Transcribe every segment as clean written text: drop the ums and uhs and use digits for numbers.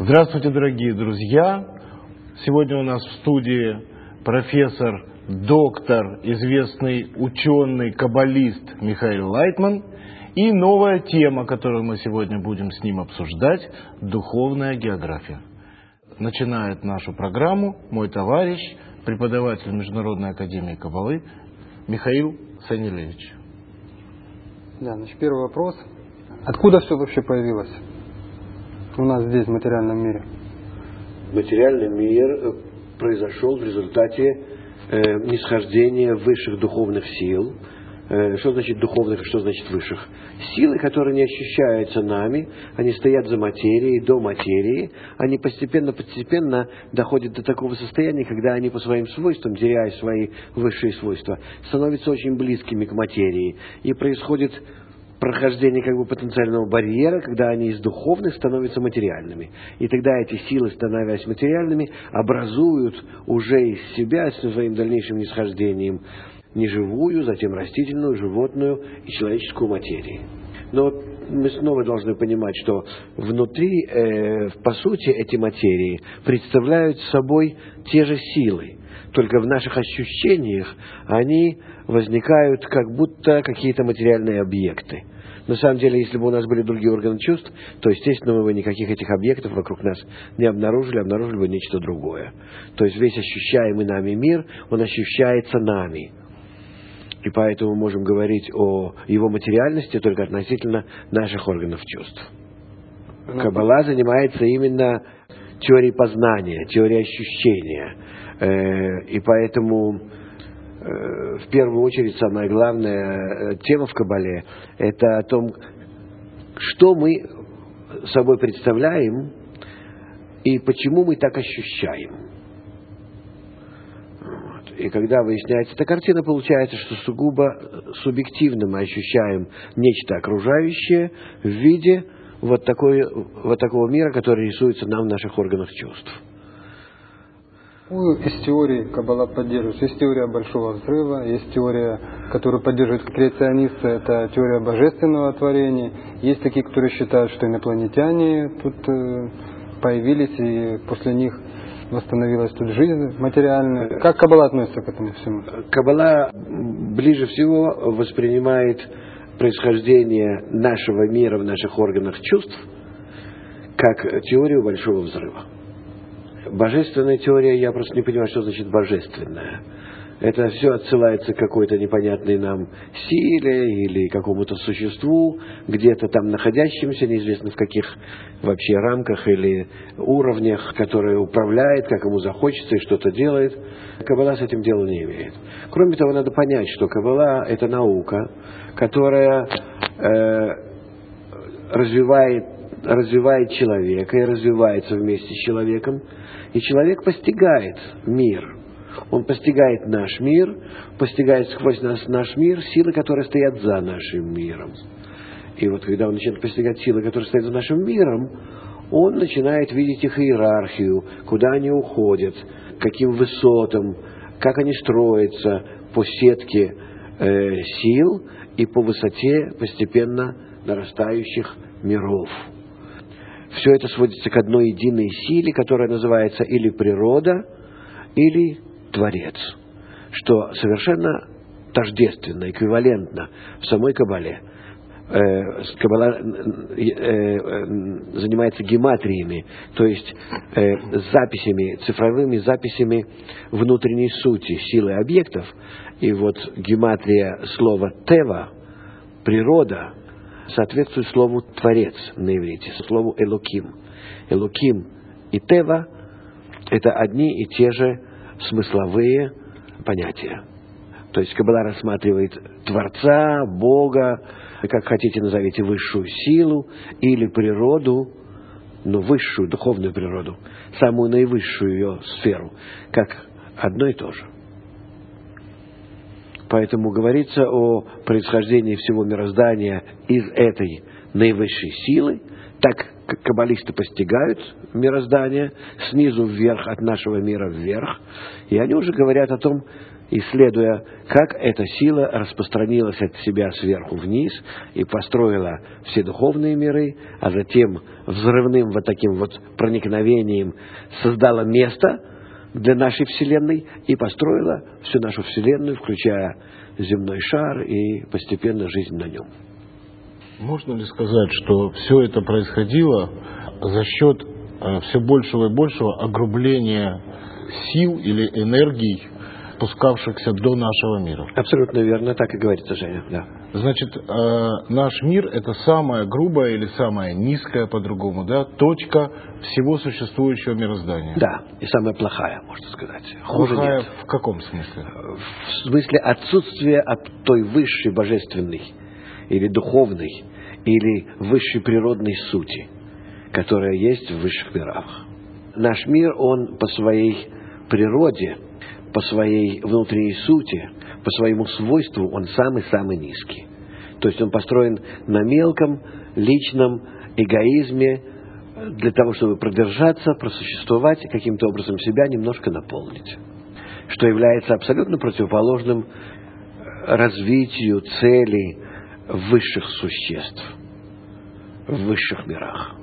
Здравствуйте, дорогие друзья! Сегодня у нас в студии профессор, доктор, известный ученый, каббалист Михаил Лайтман. И новая тема, которую мы сегодня будем с ним обсуждать – духовная география. Начинает нашу программу мой товарищ, преподаватель Международной академии Каббалы Михаил Санилевич. Да, значит, первый вопрос. Откуда все вообще появилось у нас здесь, в материальном мире? Материальный мир произошел в результате нисхождения высших духовных сил. Что значит духовных, а что значит высших? Силы, которые не ощущаются нами, они стоят за материей, до материи, они постепенно доходят до такого состояния, когда они по своим свойствам, теряя свои высшие свойства, становятся очень близкими к материи. И происходит прохождение потенциального барьера, когда они из духовных становятся материальными. И тогда эти силы, становясь материальными, образуют уже из себя, с своим дальнейшим нисхождением, неживую, затем растительную, животную и человеческую материю. Но мы снова должны понимать, что внутри, по сути, эти материи представляют собой те же силы. Только в наших ощущениях они возникают как будто какие-то материальные объекты. На самом деле, если бы у нас были другие органы чувств, то, естественно, мы бы никаких этих объектов вокруг нас не обнаружили бы нечто другое. То есть весь ощущаемый нами мир, он ощущается нами. И поэтому мы можем говорить о его материальности только относительно наших органов чувств. Каббала занимается именно теорией познания, теорией ощущения. И поэтому в первую очередь самая главная тема в Каббале – это о том, что мы собой представляем и почему мы так ощущаем. И когда выясняется эта картина, получается, что сугубо субъективно мы ощущаем нечто окружающее в виде вот такого мира, который рисуется нам в наших органах чувств. Из теории Каббала поддерживает. Есть теория Большого Взрыва, есть теория, которую поддерживают креационисты, это теория божественного творения. Есть такие, которые считают, что инопланетяне тут появились, и после них восстановилась тут жизнь материальная. Как Каббала относится к этому всему? Каббала ближе всего воспринимает происхождение нашего мира в наших органах чувств как теорию Большого Взрыва. Божественная теория, я просто не понимаю, что значит божественная. Это все отсылается к какой-то непонятной нам силе или какому-то существу, где-то там находящемуся, неизвестно в каких вообще рамках или уровнях, которое управляет, как ему захочется и что-то делает. Каббала с этим дела не имеет. Кроме того, надо понять, что Каббала – это наука, которая развивает человека и развивается вместе с человеком. И человек постигает мир. Он постигает наш мир, постигает сквозь наш мир силы, которые стоят за нашим миром. И вот когда он начинает постигать силы, которые стоят за нашим миром, он начинает видеть их иерархию, куда они уходят, к каким высотам, как они строятся по сетке сил и по высоте постепенно нарастающих миров. Все это сводится к одной единой силе, которая называется или природа, или Творец, что совершенно тождественно, эквивалентно в самой Каббале. Каббала занимается гематриями, то есть записями, цифровыми записями внутренней сути силы объектов. И вот гематрия слова «тева», «природа», соответствует слову «творец» на иврите, слову «элоким». «Элоким» и «тева» – это одни и те же смысловые понятия. То есть Каббала рассматривает Творца, Бога, как хотите назовите, высшую силу или природу, но высшую, духовную природу, самую наивысшую ее сферу, как одно и то же. Поэтому говорится о происхождении всего мироздания из этой наивысшей силы, так как каббалисты постигают мироздание снизу вверх, от нашего мира вверх, и они уже говорят о том, исследуя, как эта сила распространилась от себя сверху вниз и построила все духовные миры, а затем взрывным вот таким вот проникновением создала место для нашей Вселенной и построила всю нашу Вселенную, включая земной шар и постепенно жизнь на нем. Можно ли сказать, что все это происходило за счет все большего и большего огрубления сил или энергий, пускавшихся до нашего мира? Абсолютно верно, так и говорится, Женя, да. Значит, наш мир — это самая грубая или самая низкая, по-другому, да, точка всего существующего мироздания. Да, и самая плохая, можно сказать. Хуже Плохая нет. в каком смысле? В смысле отсутствия от той высшей божественной или духовной, или высшей природной сути, которая есть в высших мирах. Наш мир, он по своей природе, по своей внутренней сути, по своему свойству, он самый-самый низкий. То есть он построен на мелком, личном эгоизме для того, чтобы продержаться, просуществовать, каким-то образом себя немножко наполнить. Что является абсолютно противоположным развитию целей высших существ в высших мирах.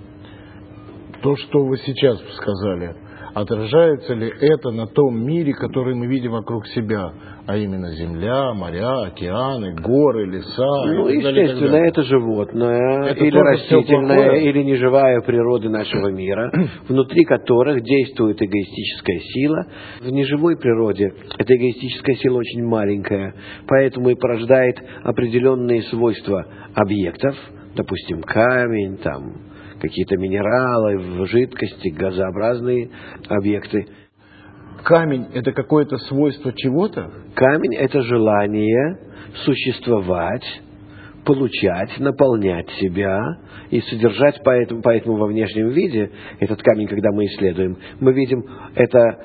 То, что вы сейчас сказали, отражается ли это на том мире, который мы видим вокруг себя, а именно земля, моря, океаны, горы, леса? Ну, и так далее, естественно, так далее. это животное, Это или тоже растительная, всё плохое? или неживая природа нашего мира, внутри которых действует эгоистическая сила. В неживой природе эта эгоистическая сила очень маленькая, поэтому и порождает определенные свойства объектов, допустим, камень, там, какие-то минералы, жидкости, газообразные объекты. Камень — это какое-то свойство чего-то? Камень – это желание существовать, получать, наполнять себя и содержать, поэтому во внешнем виде этот камень, когда мы исследуем, мы видим, это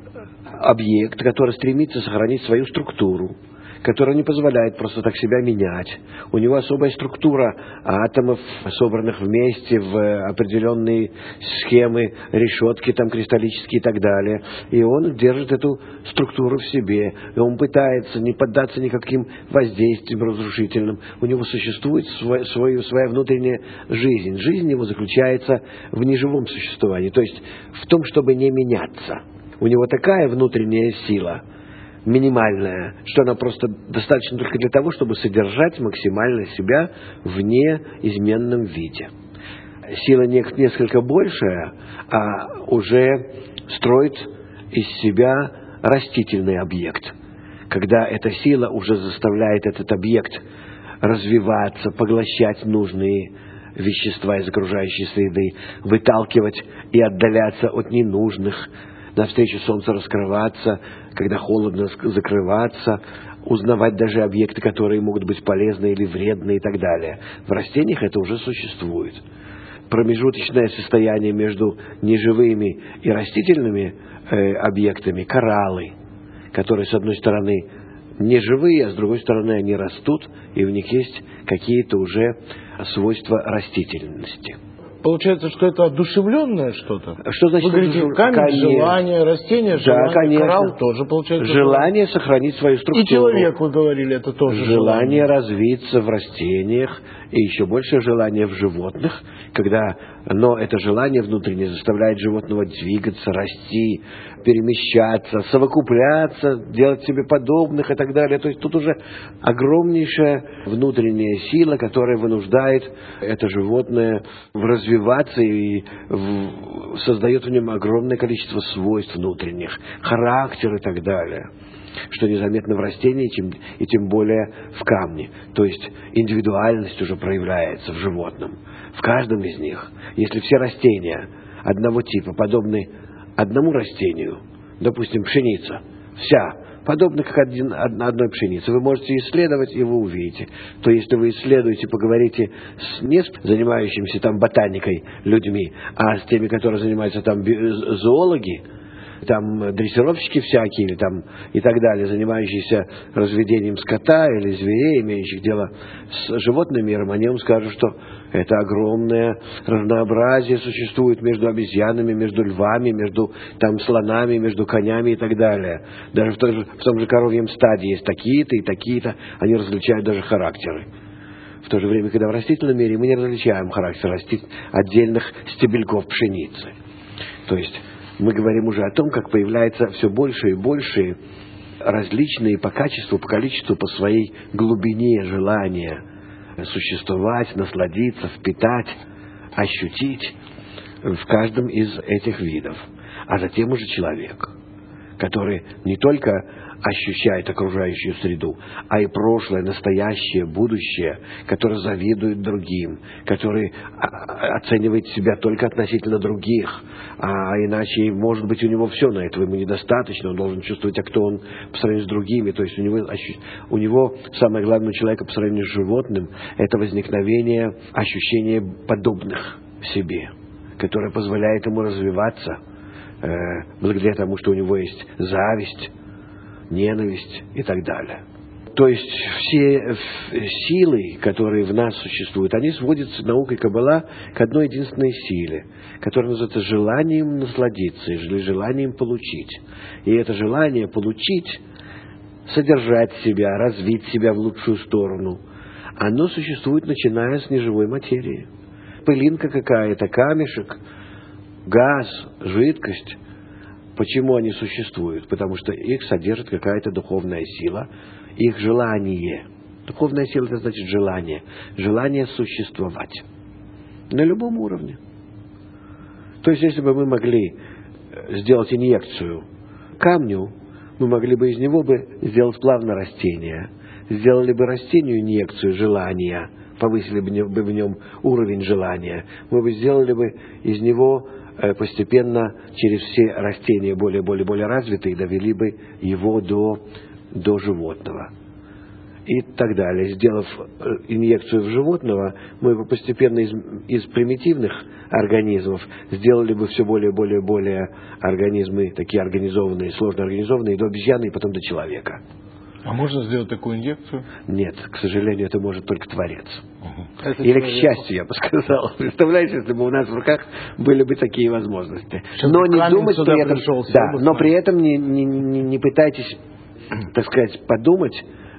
объект, который стремится сохранить свою структуру, который не позволяет просто так себя менять. У него особая структура атомов, собранных вместе в определенные схемы, решетки там кристаллические и так далее. И он держит эту структуру в себе. И он пытается не поддаться никаким воздействиям разрушительным. У него существует своя внутренняя жизнь. Жизнь его заключается в неживом существовании, то есть в том, чтобы не меняться. У него такая внутренняя сила, минимальная, что она просто достаточно только для того, чтобы содержать максимально себя в неизменном виде. Сила несколько большая, а уже строит из себя растительный объект. Когда эта сила уже заставляет этот объект развиваться, поглощать нужные вещества из окружающей среды, выталкивать и отдаляться от ненужных, навстречу солнцу раскрываться, когда холодно закрываться, узнавать даже объекты, которые могут быть полезны или вредны и так далее. В растениях это уже существует. Промежуточное состояние между неживыми и растительными объектами, кораллы, которые, с одной стороны, неживые, а с другой стороны, они растут, и в них есть какие-то уже свойства растительности. Получается, что это одушевленное что-то? Что значит вы говорите, камень, желание, растение, желание, конечно. коралл тоже получается. Желание сохранить свою структуру. И человек, вы говорили, это тоже желание развиться в растениях, и еще больше желание в животных, но это желание внутреннее заставляет животного двигаться, расти, перемещаться, совокупляться, делать себе подобных и так далее. То есть тут уже огромнейшая внутренняя сила, которая вынуждает это животное развиваться и создает в нем огромное количество свойств внутренних, характер и так далее, что незаметно в растении и тем более в камне. То есть индивидуальность уже проявляется в животном, в каждом из них. Если все растения одного типа подобны одному растению, допустим, пшеница, вся подобна как одной пшенице, вы можете исследовать, и вы увидите. То если вы исследуете, поговорите не с занимающимися там ботаникой людьми, а с теми, которые занимаются там зоологи, там дрессировщики всякие, или там и так далее, занимающиеся разведением скота или зверей, имеющих дело с животным миром, они вам скажут, что это огромное разнообразие существует между обезьянами, между львами, между там слонами, между конями и так далее. Даже в том же коровьем стаде есть такие-то и такие-то, они различают даже характеры. В то же время, когда в растительном мире мы не различаем характер отдельных стебельков пшеницы. То есть мы говорим уже о том, как появляется все больше и больше различные по качеству, по количеству, по своей глубине желания существовать, насладиться, впитать, ощутить в каждом из этих видов. А затем уже человек, который не только ощущает окружающую среду, а и прошлое, настоящее, будущее, который завидует другим, который оценивает себя только относительно других, а иначе, может быть, у него все на этого ему недостаточно, он должен чувствовать, а кто он по сравнению с другими, то есть у него самое главное у человека по сравнению с животным, это возникновение ощущения подобных себе, которое позволяет ему развиваться, благодаря тому, что у него есть зависть, ненависть и так далее. То есть все силы, которые в нас существуют, они сводятся наукой Каббала к одной единственной силе, которая называется желанием насладиться или желанием получить. И это желание получить, содержать себя, развить себя в лучшую сторону, оно существует, начиная с неживой материи. Пылинка какая-то, камешек, газ, жидкость. Почему они существуют? Потому что их содержит какая-то духовная сила, их желание. Духовная сила – это значит желание. Желание существовать. На любом уровне. То есть, если бы мы могли сделать инъекцию камню, мы могли бы из него сделать плавно растение. Сделали бы растению инъекцию желания, повысили бы в нем уровень желания. Мы бы сделали бы из него постепенно через все растения более развитые довели бы его до животного. И так далее. Сделав инъекцию в животного, мы бы постепенно из примитивных организмов сделали бы все более организмы, такие организованные, сложно организованные, до обезьяны и потом до человека. А можно сделать такую инъекцию? Нет, к сожалению, это может только Творец. Или к счастью, я бы сказал. Представляете, если бы у нас в руках были бы такие возможности. Сейчас но не думать при этом, пришел, но при этом не пытайтесь, так сказать, подумать,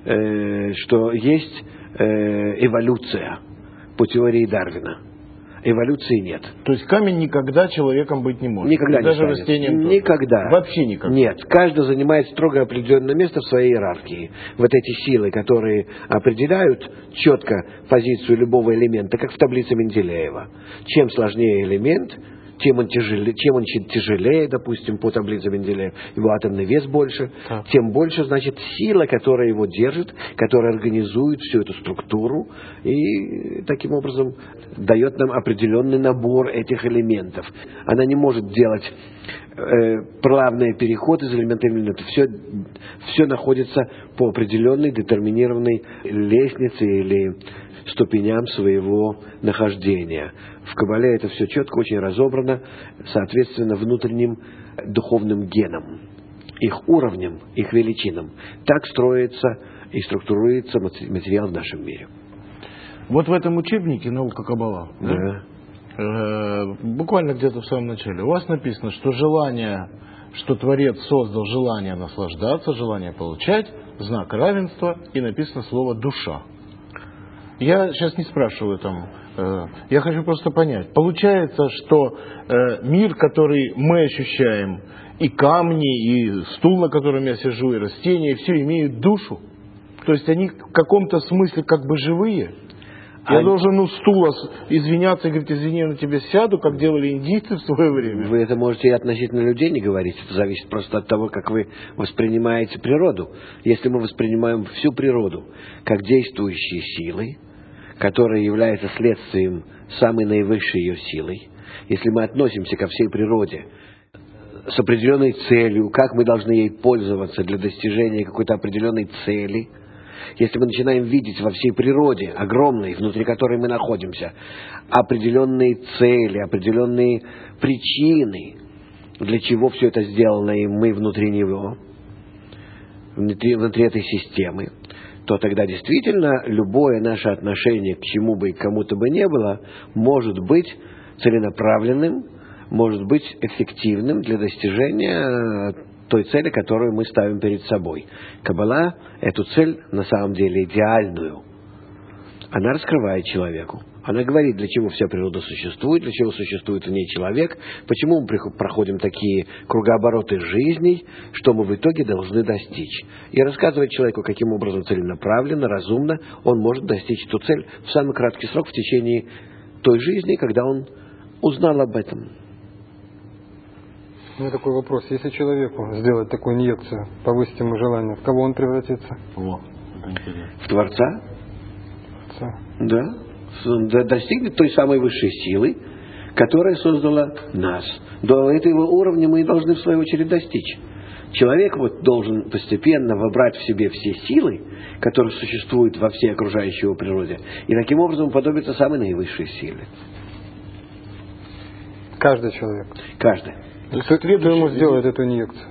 что есть эволюция по теории Дарвина. Эволюции нет. То есть камень никогда человеком быть не может? Никогда не даже станет. растением тоже? Никогда. Вообще никогда? Нет. Каждый занимает строго определенное место в своей иерархии. Вот эти силы, которые определяют четко позицию любого элемента, как в таблице Менделеева. Чем сложнее элемент, чем он тяжелее, допустим, по таблице Менделеева, его атомный вес больше, тем больше, значит, сила, которая его держит, которая организует всю эту структуру и таким образом дает нам определенный набор этих элементов. Она не может делать плавный переход из элемента в элемент. Все находится по определенной детерминированной лестнице или ступеням своего нахождения. В Каббале это все четко, очень разобрано, соответственно, внутренним духовным генам, их уровням, их величинам. Так строится и структурируется материал в нашем мире. Вот в этом учебнике «Наука Каббала», буквально где-то в самом начале, у вас написано, что желание, что Творец создал желание наслаждаться, желание получать, знак равенства, и написано слово «душа». Я сейчас не спрашиваю там, я хочу просто понять. Получается, что мир, который мы ощущаем, и камни, и стул, на котором я сижу, и растения, все имеют душу. То есть они в каком-то смысле как бы живые. Я должен у стула извиняться и говорить: извини, я на тебя сяду, как делали индийцы в свое время. Вы это можете и относительно людей не говорить. Это зависит просто от того, как вы воспринимаете природу. Если мы воспринимаем всю природу как действующие силы, которая является следствием самой наивысшей ее силой, если мы относимся ко всей природе с определенной целью, как мы должны ей пользоваться для достижения какой-то определенной цели, если мы начинаем видеть во всей природе, огромной, внутри которой мы находимся, определенные цели, определенные причины для чего все это сделано, и мы внутри него, внутри этой системы, то тогда действительно любое наше отношение к чему бы и к кому-то бы не было, может быть целенаправленным, может быть эффективным для достижения той цели, которую мы ставим перед собой. Каббала эту цель на самом деле идеальную. Она раскрывает человеку. Она говорит, для чего вся природа существует, для чего существует в ней человек, почему мы проходим такие кругообороты жизней, что мы в итоге должны достичь. И рассказывает человеку, каким образом целенаправленно, разумно он может достичь эту цель в самый краткий срок в течение той жизни, когда он узнал об этом. У меня такой вопрос. Если человеку сделать такую инъекцию, повысить ему желание, в кого он превратится? В Творца? Да. Достигнет той самой высшей силы, которая создала нас. До этого уровня мы и должны в свою очередь достичь. Человек вот должен постепенно вобрать в себе все силы, которые существуют во всей окружающей его природе, и таким образом уподобиться самой наивысшей силе. Каждый человек? Каждый. Кто ему сделает эту инъекцию?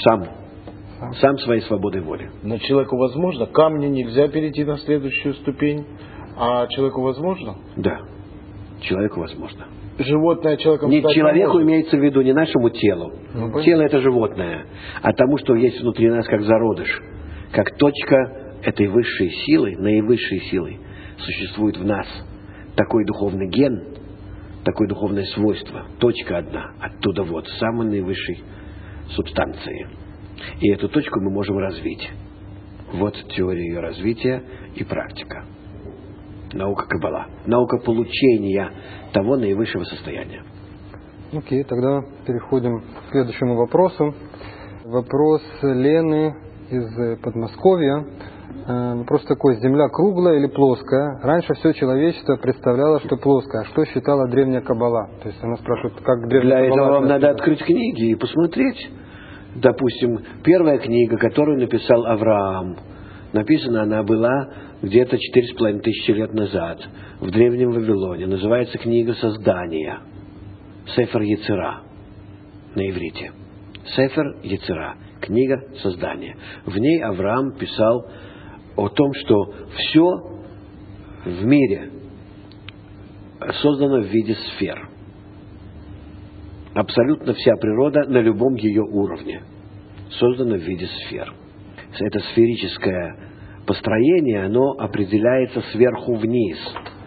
Сам своей свободой воли. Но человеку возможно? Камню нельзя перейти на следующую ступень, а человеку возможно? Да, человеку возможно. Животное человеком не стать человеку не может. Имеется в виду не нашему телу. Тело это животное, а тому, что есть внутри нас как зародыш, как точка этой высшей силы, наивысшей силы, существует в нас. Такой духовный ген, такое духовное свойство, точка одна, оттуда вот, самой наивысшей субстанции. И эту точку мы можем развить. Вот теория ее развития и практика. Наука Каббала. Наука получения того наивысшего состояния. Окей, тогда переходим к следующему вопросу. Вопрос Лены из Подмосковья. Вопрос такой: Земля круглая или плоская? Раньше все человечество представляло, что плоская. А что считала древняя Каббала? То есть она спрашивает, как древняя Для Каббала... этого вам надо открыть книги и посмотреть. Допустим, первая книга, которую написал Авраам, написана она была где-то 4500 лет назад в Древнем Вавилоне. Называется книга Создания. Сефер Йецера на иврите. Сефер Йецера. Книга Создания. В ней Авраам писал о том, что все в мире создано в виде сфер. Абсолютно вся природа на любом ее уровне создана в виде сфер. Это сферическое построение, оно определяется сверху вниз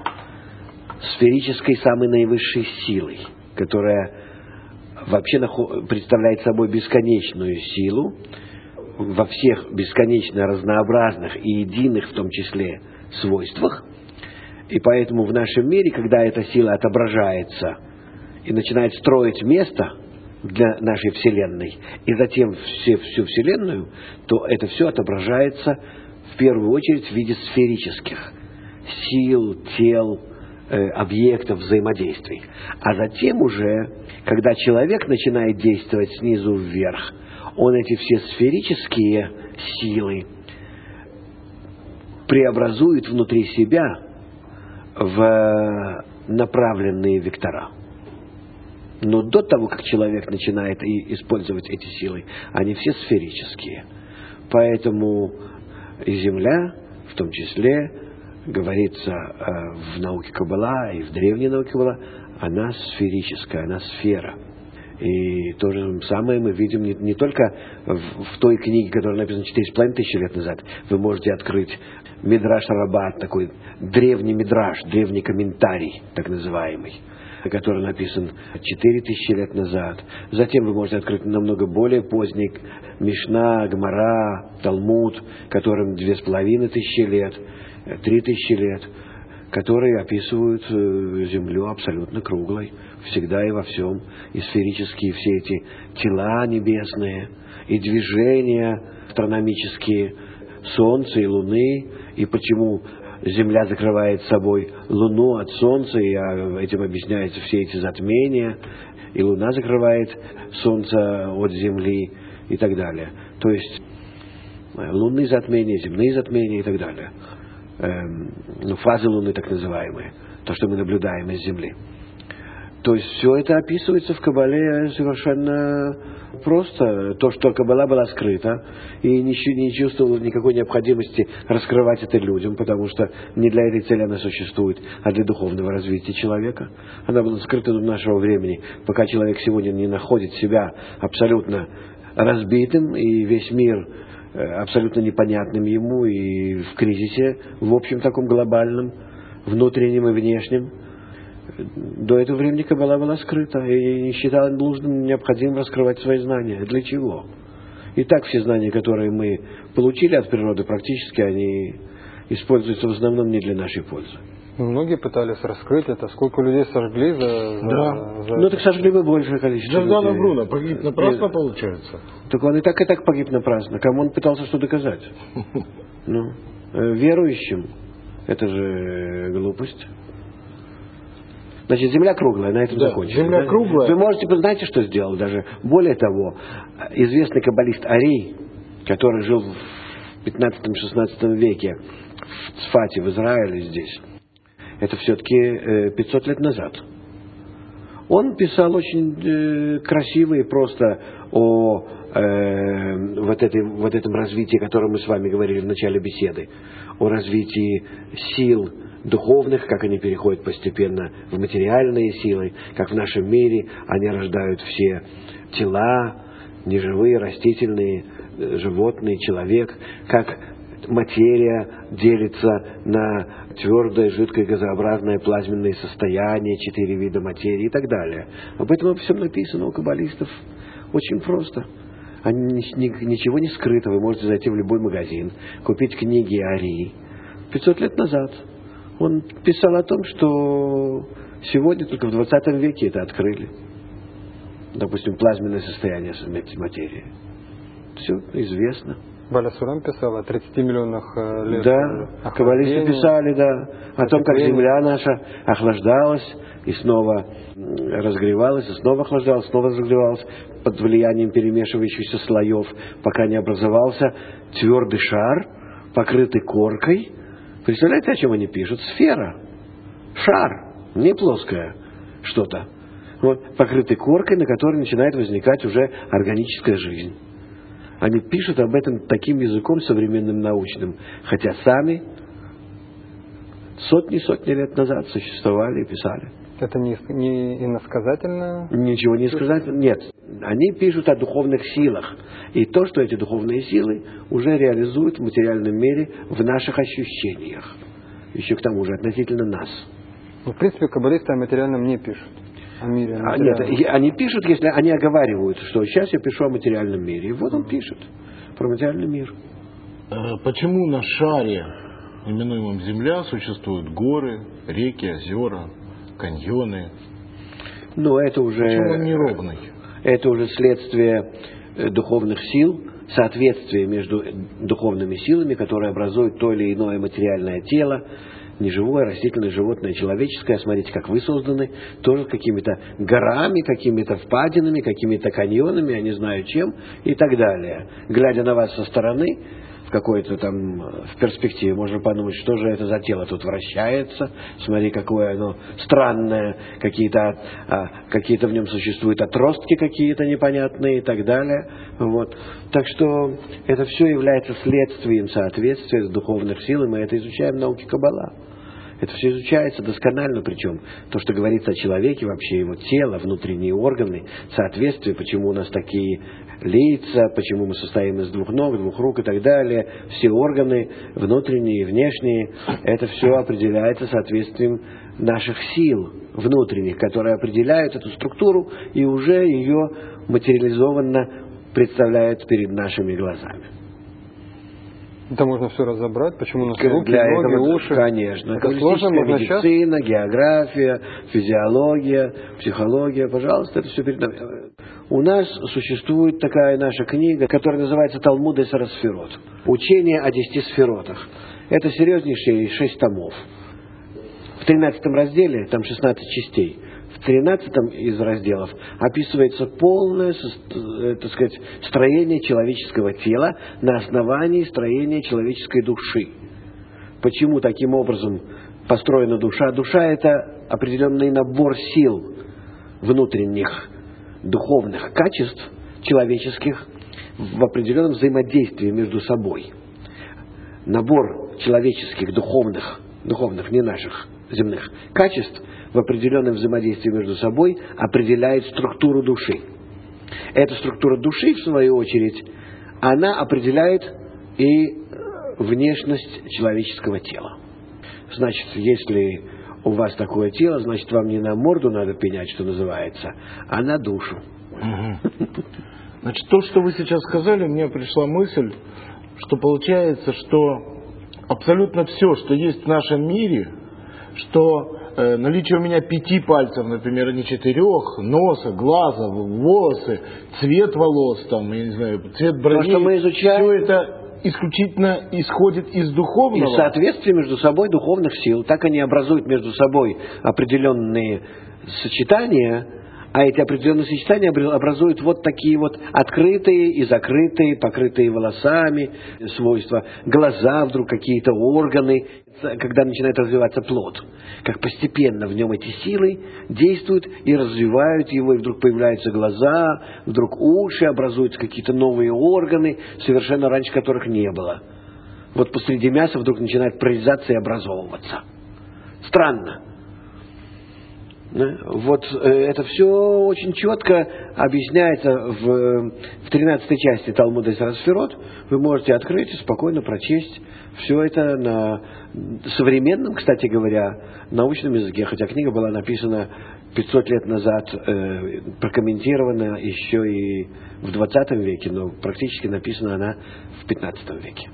сферической самой наивысшей силой, которая вообще представляет собой бесконечную силу во всех бесконечно разнообразных и единых в том числе свойствах. И поэтому в нашем мире, когда эта сила отображается и начинает строить место для нашей Вселенной, и затем всю Вселенную, то это все отображается в первую очередь в виде сферических сил, тел, объектов, взаимодействий. А затем уже, когда человек начинает действовать снизу вверх, он эти все сферические силы преобразует внутри себя в направленные вектора. Но до того, как человек начинает использовать эти силы, они все сферические. Поэтому и Земля, в том числе, говорится в науке Каббала и в древней науке Каббала, она сферическая, она сфера. И то же самое мы видим не только в той книге, которая написана 4500 лет назад. Вы можете открыть Мидраш Раббат, такой древний мидраш, древний комментарий, так называемый, который написан 4000 лет назад. Затем вы можете открыть намного более поздний Мишна, Гмара, Талмуд, которым 2500 лет, 3000 лет, которые описывают Землю абсолютно круглой, всегда и во всем, и сферические все эти тела небесные, и движения астрономические Солнца и Луны, и почему Земля закрывает собой Луну от Солнца, и этим объясняются все эти затмения, и Луна закрывает Солнце от Земли и так далее. То есть лунные затмения, земные затмения и так далее. Фазы Луны так называемые, то, что мы наблюдаем из Земли. То есть все это описывается в Кабале совершенно просто. То, что Кабала была скрыта, и не чувствовала никакой необходимости раскрывать это людям, потому что не для этой цели она существует, а для духовного развития человека. Она была скрыта до нашего времени, пока человек сегодня не находит себя абсолютно разбитым, и весь мир абсолютно непонятным ему, и в кризисе, в общем таком глобальном, внутреннем и внешнем. До этого времени Кабала была скрыта, и не считала нужным, необходимым раскрывать свои знания. Для чего? И так все знания, которые мы получили от природы, практически они используются в основном не для нашей пользы. Многие пытались раскрыть это. Сколько людей сожгли за Ну так сожгли бы большее количество людей. Джордано Бруно погиб напрасно, получается? Так он и так погиб напрасно. Кому он пытался что доказать? Ну, верующим. Это же глупость. Значит, Земля круглая, на этом закончим. Земля круглая. Вы можете, знаете, что сделал даже? Более того, известный каббалист Арий, который жил в 15-16 веке в Цфате, в Израиле здесь, это все-таки 500 лет назад. Он писал очень красиво и просто о вот этом развитии, о котором мы с вами говорили в начале беседы, о развитии сил духовных, как они переходят постепенно в материальные силы, как в нашем мире они рождают все тела, неживые, растительные, животные, человек, как материя делится на твердое, жидкое, газообразное, плазменное состояние, 4 вида материи и так далее. Об этом обо всем написано у каббалистов очень просто. Ничего не скрыто. Вы можете зайти в любой магазин, купить книги Арии. 500 лет назад он писал о том, что сегодня только в 20 веке это открыли. Допустим, плазменное состояние материи. Все известно. Баля Сурам писал о 30 миллионах лет. Да, каббалисты писали, да, о том, как Земля наша охлаждалась и снова разгревалась, и снова охлаждалась, снова разогревалась под влиянием перемешивающихся слоев, пока не образовался твердый шар, покрытый коркой. Представляете, о чем они пишут? Сфера, шар, не плоское что-то. Вот, покрытый коркой, на которой начинает возникать уже органическая жизнь. Они пишут об этом таким языком современным научным, хотя сами сотни лет назад существовали и писали. Это не иносказательно? Ничего не сказать. Нет. Они пишут о духовных силах. И то, что эти духовные силы уже реализуют в материальном мире в наших ощущениях. Еще к тому же относительно нас. Ну, в принципе, каббалисты о материальном не пишут. О мире, нет, они пишут, если они оговаривают, что сейчас я пишу о материальном мире. И вот он пишет про материальный мир. Почему на шаре, именуемом Земля, существуют горы, реки, озера, каньоны? Ну, это уже... Почему он неровный? Это уже следствие духовных сил, соответствие между духовными силами, которые образуют то или иное материальное тело, неживое, растительное, животное, человеческое. Смотрите, как вы созданы, тоже какими-то горами, какими-то впадинами, какими-то каньонами, я не знаю чем, и так далее. Глядя на вас со стороны, в какой-то там в перспективе, можно подумать, что же это за тело тут вращается, смотри, какое оно странное, какие-то в нем существуют отростки какие-то непонятные и так далее. Вот. Так что это все является следствием соответствия с духовных сил, и мы это изучаем в науке Каббала. Это все изучается досконально, причем то, что говорится о человеке, вообще его тело, внутренние органы, соответствие, почему у нас такие лица, почему мы состоим из 2 ног, 2 рук и так далее, все органы, внутренние и внешние, это все определяется соответствием наших сил внутренних, которые определяют эту структуру и уже ее материализованно представляют перед нашими глазами. Это можно все разобрать, почему у нас руки, для ноги, этого, уши. Конечно. Это сложно, можно медицина, география, физиология, психология. Пожалуйста, это все перед нами. У нас существует такая наша книга, которая называется «Талмуд эсер сферот». Учение о 10 сферотах. Это серьезнейшие 6 томов. В 13 разделе, там 16 частей, в 13 из разделов описывается полное, так сказать, строение человеческого тела на основании строения человеческой души. Почему таким образом построена душа? Душа – это определенный набор сил, внутренних духовных качеств человеческих в определенном взаимодействии между собой. Набор человеческих духовных, не наших земных качеств в определенном взаимодействии между собой определяет структуру души. Эта структура души, в свою очередь, она определяет и внешность человеческого тела. Значит, если у вас такое тело, значит, вам не на морду надо пенять, что называется, а на душу. Значит, то, что вы сейчас сказали, мне пришла мысль, что получается, что абсолютно все, что есть в нашем мире, что наличие у меня 5 пальцев, например, а не 4, носа, глаза, волосы, цвет волос, там, я не знаю, цвет бровей, то, что мы изучаем, все это исключительно исходит из духовного. Из соответствия между собой духовных сил. Так они образуют между собой определенные сочетания, а эти определенные сочетания образуют вот такие вот открытые и закрытые, покрытые волосами свойства. Глаза вдруг, какие-то органы, когда начинает развиваться плод. Как постепенно в нем эти силы действуют и развивают его, и вдруг появляются глаза, вдруг уши, образуются какие-то новые органы, совершенно раньше которых не было. Вот посреди мяса вдруг начинает прорезаться и образовываться. Странно. Вот это все очень четко объясняется в 13-й части Талмуда Исра Сферот. Вы можете открыть и спокойно прочесть все это на современном, кстати говоря, научном языке, хотя книга была написана 500 лет назад, прокомментирована еще и в 20 веке, но практически написана она в 15 веке.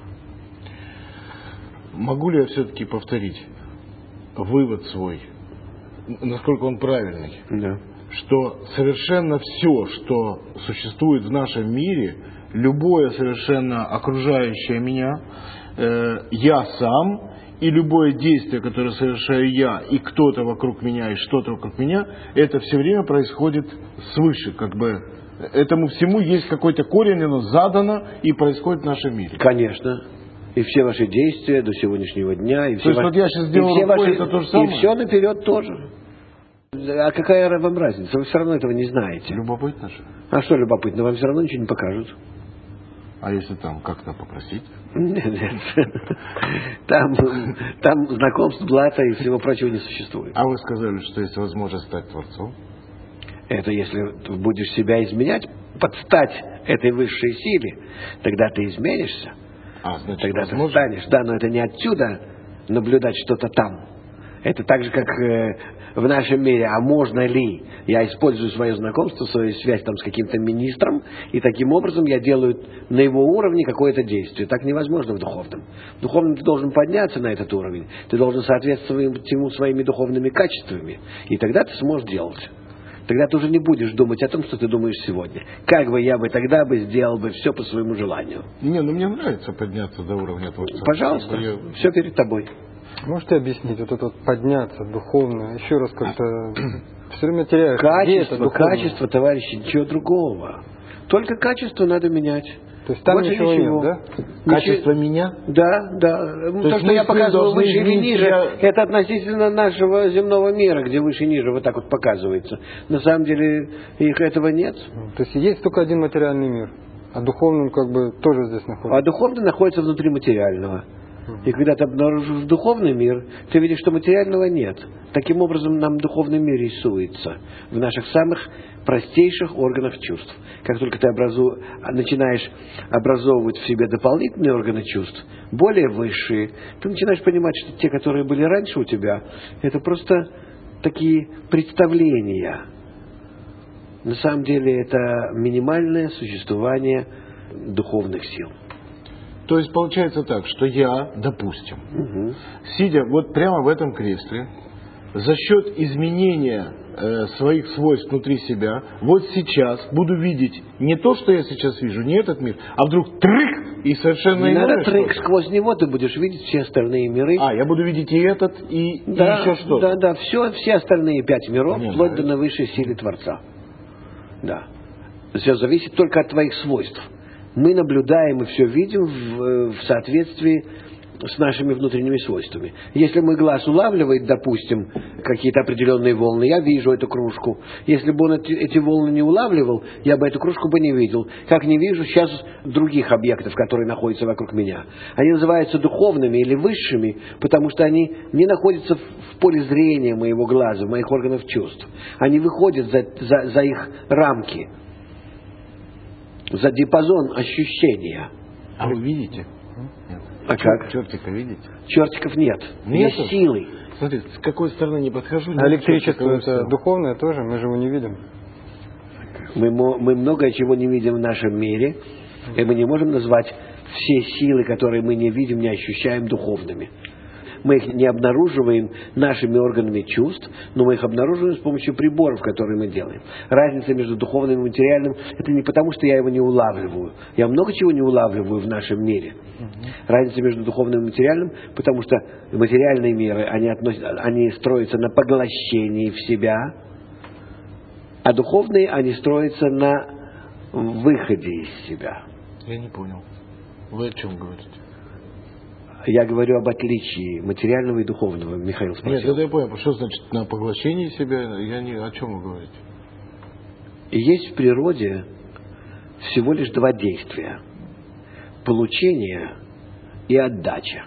Могу ли я все-таки повторить вывод свой, насколько он правильный, Да. что совершенно все, что существует в нашем мире, любое совершенно окружающее меня, я сам, и любое действие, которое совершаю я, и кто-то вокруг меня, и что-то вокруг меня, это все время происходит свыше, как бы этому всему есть какой-то корень, оно задано и происходит в нашем мире. Конечно. И все ваши действия до сегодняшнего дня, и все, вот я сейчас сделал рукой, это то же самое? И все наперед тоже. А какая вам разница? Вы все равно этого не знаете. Любопытно же. А что любопытно? Вам все равно ничего не покажут. А если там как-то попросить? Нет. Там знакомств, блата и всего прочего не существует. А вы сказали, что есть возможность стать творцом? Это если ты будешь себя изменять, подстать этой высшей силе, тогда ты изменишься. Значит, тогда возможно? ты станешь. Да, но это не отсюда наблюдать что-то там. Это так же, как в нашем мире. А можно ли я использую свое знакомство, свою связь там с каким-то министром, и таким образом я делаю на его уровне какое-то действие? Так невозможно в духовном. В духовном ты должен подняться на этот уровень. Ты должен соответствовать ему своими духовными качествами. И тогда ты сможешь делать. Тогда ты уже не будешь думать о том, что ты думаешь сегодня. Как бы я бы тогда бы сделал бы все по своему желанию. Не, мне нравится подняться до уровня творца. Пожалуйста, все перед тобой. Можете объяснить вот это вот подняться духовно? Еще раз как-то все время теряешь. Качество, товарищи, ничего другого. Только качество надо менять. То есть там ничего нет, да? Качество меня? Да. То, что я показывал выше или ниже, это относительно нашего земного мира, где выше и ниже вот так вот показывается. На самом деле их этого нет. То есть есть только один материальный мир, а духовным как бы тоже здесь находится. А духовный находится внутри материального. И когда ты обнаружишь духовный мир, ты видишь, что материального нет. Таким образом, нам духовный мир рисуется в наших самых простейших органах чувств. Как только ты начинаешь образовывать в себе дополнительные органы чувств, более высшие, ты начинаешь понимать, что те, которые были раньше у тебя, это просто такие представления. На самом деле это минимальное существование духовных сил. То есть получается так, что я, допустим, сидя вот прямо в этом кресле, за счет изменения своих свойств внутри себя, вот сейчас буду видеть не то, что я сейчас вижу, не этот мир, а вдруг трык, и совершенно иное. Не надо трык, сквозь него ты будешь видеть все остальные миры. Я буду видеть и этот, и еще что-то. Да, все остальные 5 миров, вплоть до наивысшей силы Творца. Да. Все зависит только от твоих свойств. Мы наблюдаем и все видим в соответствии с нашими внутренними свойствами. Если мой глаз улавливает, допустим, какие-то определенные волны, я вижу эту кружку. Если бы он эти волны не улавливал, я бы эту кружку бы не видел. Как не вижу сейчас других объектов, которые находятся вокруг меня. Они называются духовными или высшими, потому что они не находятся в поле зрения моего глаза, моих органов чувств. Они выходят за их рамки, за диапазон ощущения. А вы видите? А как? Чертика видите? Чертиков нет. Есть силы. Смотрите, с какой стороны не подхожу. А электричество это духовное тоже, мы же его не видим. Мы много чего не видим в нашем мире, и мы не можем назвать все силы, которые мы не видим, не ощущаем, духовными. Мы их не обнаруживаем нашими органами чувств, но мы их обнаруживаем с помощью приборов, которые мы делаем. Разница между духовным и материальным – это не потому, что я его не улавливаю. Я много чего не улавливаю в нашем мире. Разница между духовным и материальным, потому что материальные миры, они строятся на поглощении в себя, а духовные, они строятся на выходе из себя. Я не понял. Вы о чем говорите? Я говорю об отличии материального и духовного, Михаил спросил. Нет, это я понял. Что значит на поглощении себя? Я не... О чем вы говорите? И есть в природе всего лишь два действия. Получение и отдача.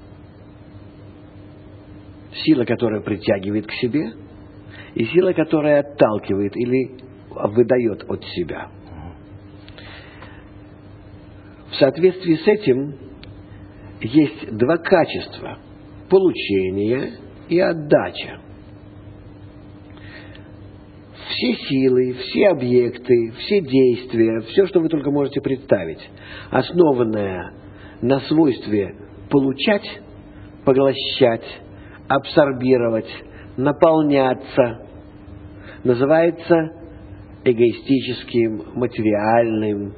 Сила, которая притягивает к себе, и сила, которая отталкивает или выдает от себя. В соответствии с этим есть два качества – получение и отдача. Все силы, все объекты, все действия, все, что вы только можете представить, основанное на свойстве получать, поглощать, абсорбировать, наполняться, называется эгоистическим, материальным,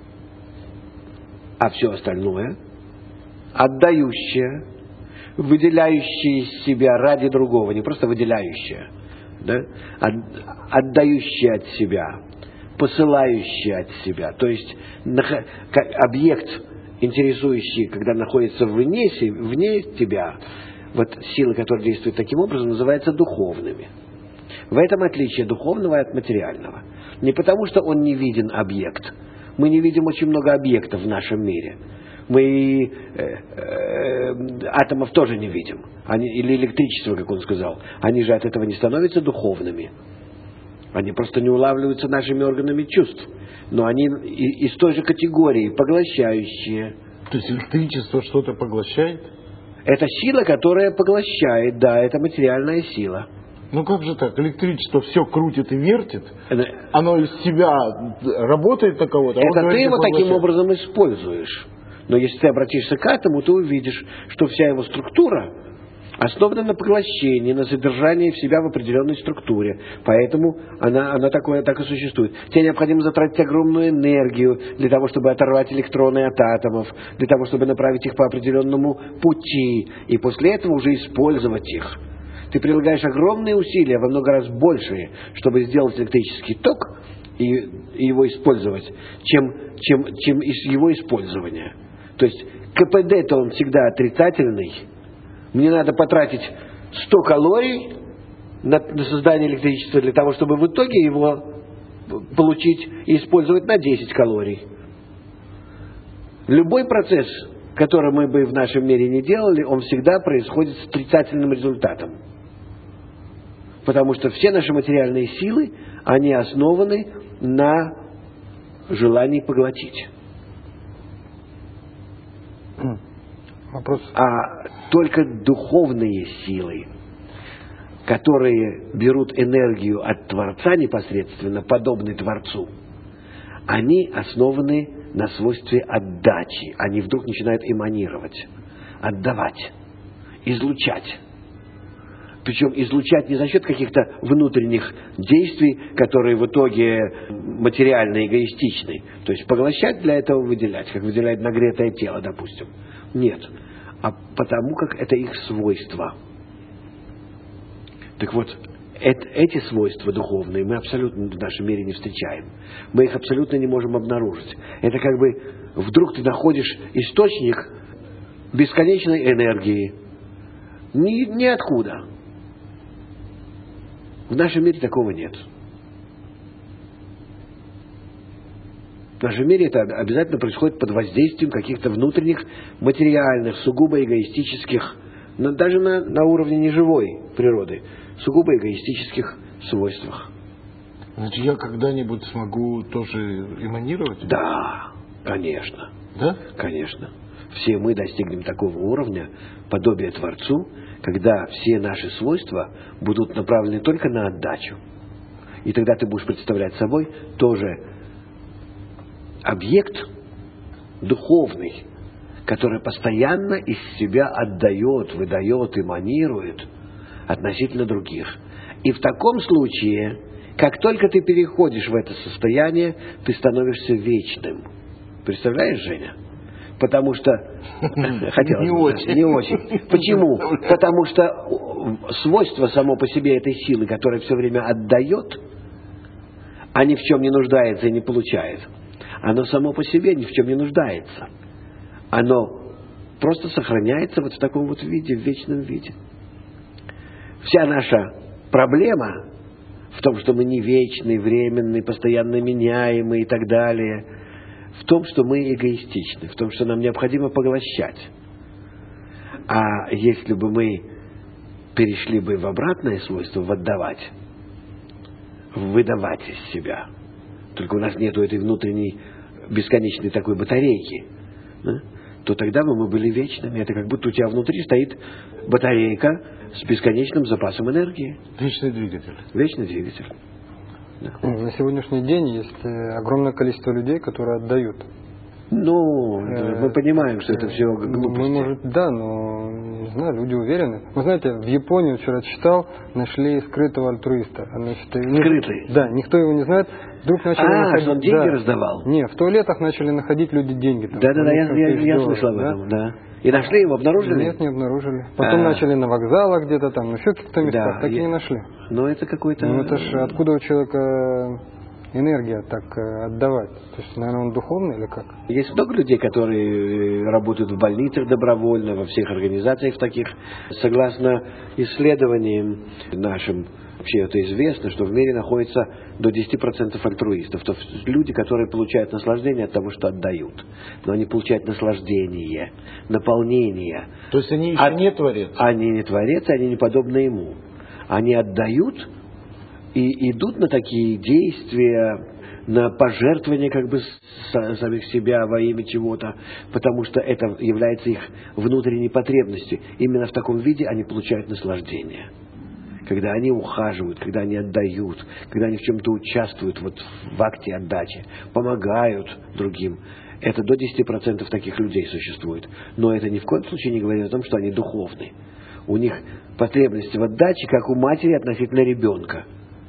а все остальное – отдающее, выделяющее из себя ради другого, не просто выделяющее, да? Отдающее от себя, посылающее от себя. То есть объект, интересующий, когда находится вне тебя, вот силы, которые действуют таким образом, называются духовными. В этом отличие духовного от материального. Не потому, что он не виден объект. Мы не видим очень много объектов в нашем мире. Мы атомов тоже не видим. Или электричество, как он сказал. Они же от этого не становятся духовными. Они просто не улавливаются нашими органами чувств. Но они из той же категории, поглощающие. То есть электричество что-то поглощает? Это сила, которая поглощает, да, это материальная сила. Ну как же так? Электричество все крутит и вертит, оно из себя работает на кого-то. Это ты его таким образом используешь. Но если ты обратишься к атому, ты увидишь, что вся его структура основана на поглощении, на содержании в себя в определенной структуре. Поэтому она так и существует. Тебе необходимо затратить огромную энергию для того, чтобы оторвать электроны от атомов, для того, чтобы направить их по определенному пути, и после этого уже использовать их. Ты прилагаешь огромные усилия, во много раз большие, чтобы сделать электрический ток и его использовать, чем из его использования. То есть КПД-то он всегда отрицательный. Мне надо потратить 100 калорий на создание электричества для того, чтобы в итоге его получить и использовать на 10 калорий. Любой процесс, который мы бы в нашем мире не делали, он всегда происходит с отрицательным результатом. Потому что все наши материальные силы, они основаны на желании поглотить. Вопрос. А только духовные силы, которые берут энергию от Творца непосредственно, подобны Творцу, они основаны на свойстве отдачи. Они вдруг начинают эманировать, отдавать, излучать. Причем излучать не за счет каких-то внутренних действий, которые в итоге материально эгоистичны. То есть поглощать, для этого выделять, как выделяет нагретое тело, допустим. Нет. А потому как это их свойства. Так вот, эти свойства духовные мы абсолютно в нашем мире не встречаем. Мы их абсолютно не можем обнаружить. Это как бы вдруг ты находишь источник бесконечной энергии. Ниоткуда. В нашем мире такого нет. В нашем мире это обязательно происходит под воздействием каких-то внутренних, материальных, сугубо эгоистических, даже на уровне неживой природы, сугубо эгоистических свойствах. Значит, я когда-нибудь смогу тоже эманировать? Да, конечно. Да? Конечно. Все мы достигнем такого уровня, подобия Творцу, когда все наши свойства будут направлены только на отдачу. И тогда ты будешь представлять собой тоже объект духовный, который постоянно из себя отдает, выдает, эманирует относительно других. И в таком случае, как только ты переходишь в это состояние, ты становишься вечным. Представляешь, Женя? Потому что... Не очень. Не очень. Почему? Потому что свойство само по себе этой силы, которая все время отдает, а ни в чем не нуждается и не получает, оно само по себе ни в чем не нуждается. Оно просто сохраняется вот в таком вот виде, в вечном виде. Вся наша проблема в том, что мы не вечны, временны, постоянно меняемы и так далее, в том, что мы эгоистичны, в том, что нам необходимо поглощать. А если бы мы перешли бы в обратное свойство, в отдавать, в выдавать из себя, только у нас нету этой внутренней бесконечной такой батарейки, да, то тогда бы мы были вечными. Это как будто у тебя внутри стоит батарейка с бесконечным запасом энергии. Вечный двигатель. Вечный двигатель. Да. На сегодняшний день есть огромное количество людей, которые отдают. Ну, мы понимаем, что это все глупости. Мы, может, да, но, не знаю, люди уверены. Вы знаете, в Японии, вчера читал, нашли скрытого альтруиста. Значит, Скрытый? Да, никто его не знает. Вдруг начали находить... что он деньги раздавал? Не, в туалетах начали находить люди деньги. Да-да-да, я слышал об этом, да. И нашли его, обнаружили? Нет, не обнаружили. Потом начали на вокзалах где-то там, еще в каких-то местах, так и не нашли. Но это какой-то... Ну это же откуда у человека энергия так отдавать? То есть, наверное, он духовный или как? Есть много людей, которые работают в больницах добровольно, во всех организациях таких. Согласно исследованиям нашим, вообще это известно, что в мире находится до 10% альтруистов. То есть люди, которые получают наслаждение от того, что отдают. Но они получают наслаждение, наполнение. То есть они еще не творец? Они не творец, они не подобны ему. Они отдают и идут на такие действия, на пожертвование как бы самих себя во имя чего-то, потому что это является их внутренней потребностью. Именно в таком виде они получают наслаждение. Когда они ухаживают, когда они отдают, когда они в чем-то участвуют вот в акте отдачи, помогают другим. Это до 10% таких людей существует. Но это ни в коем случае не говорит о том, что они духовны. У них потребности в отдаче, как у матери относительно ребенка.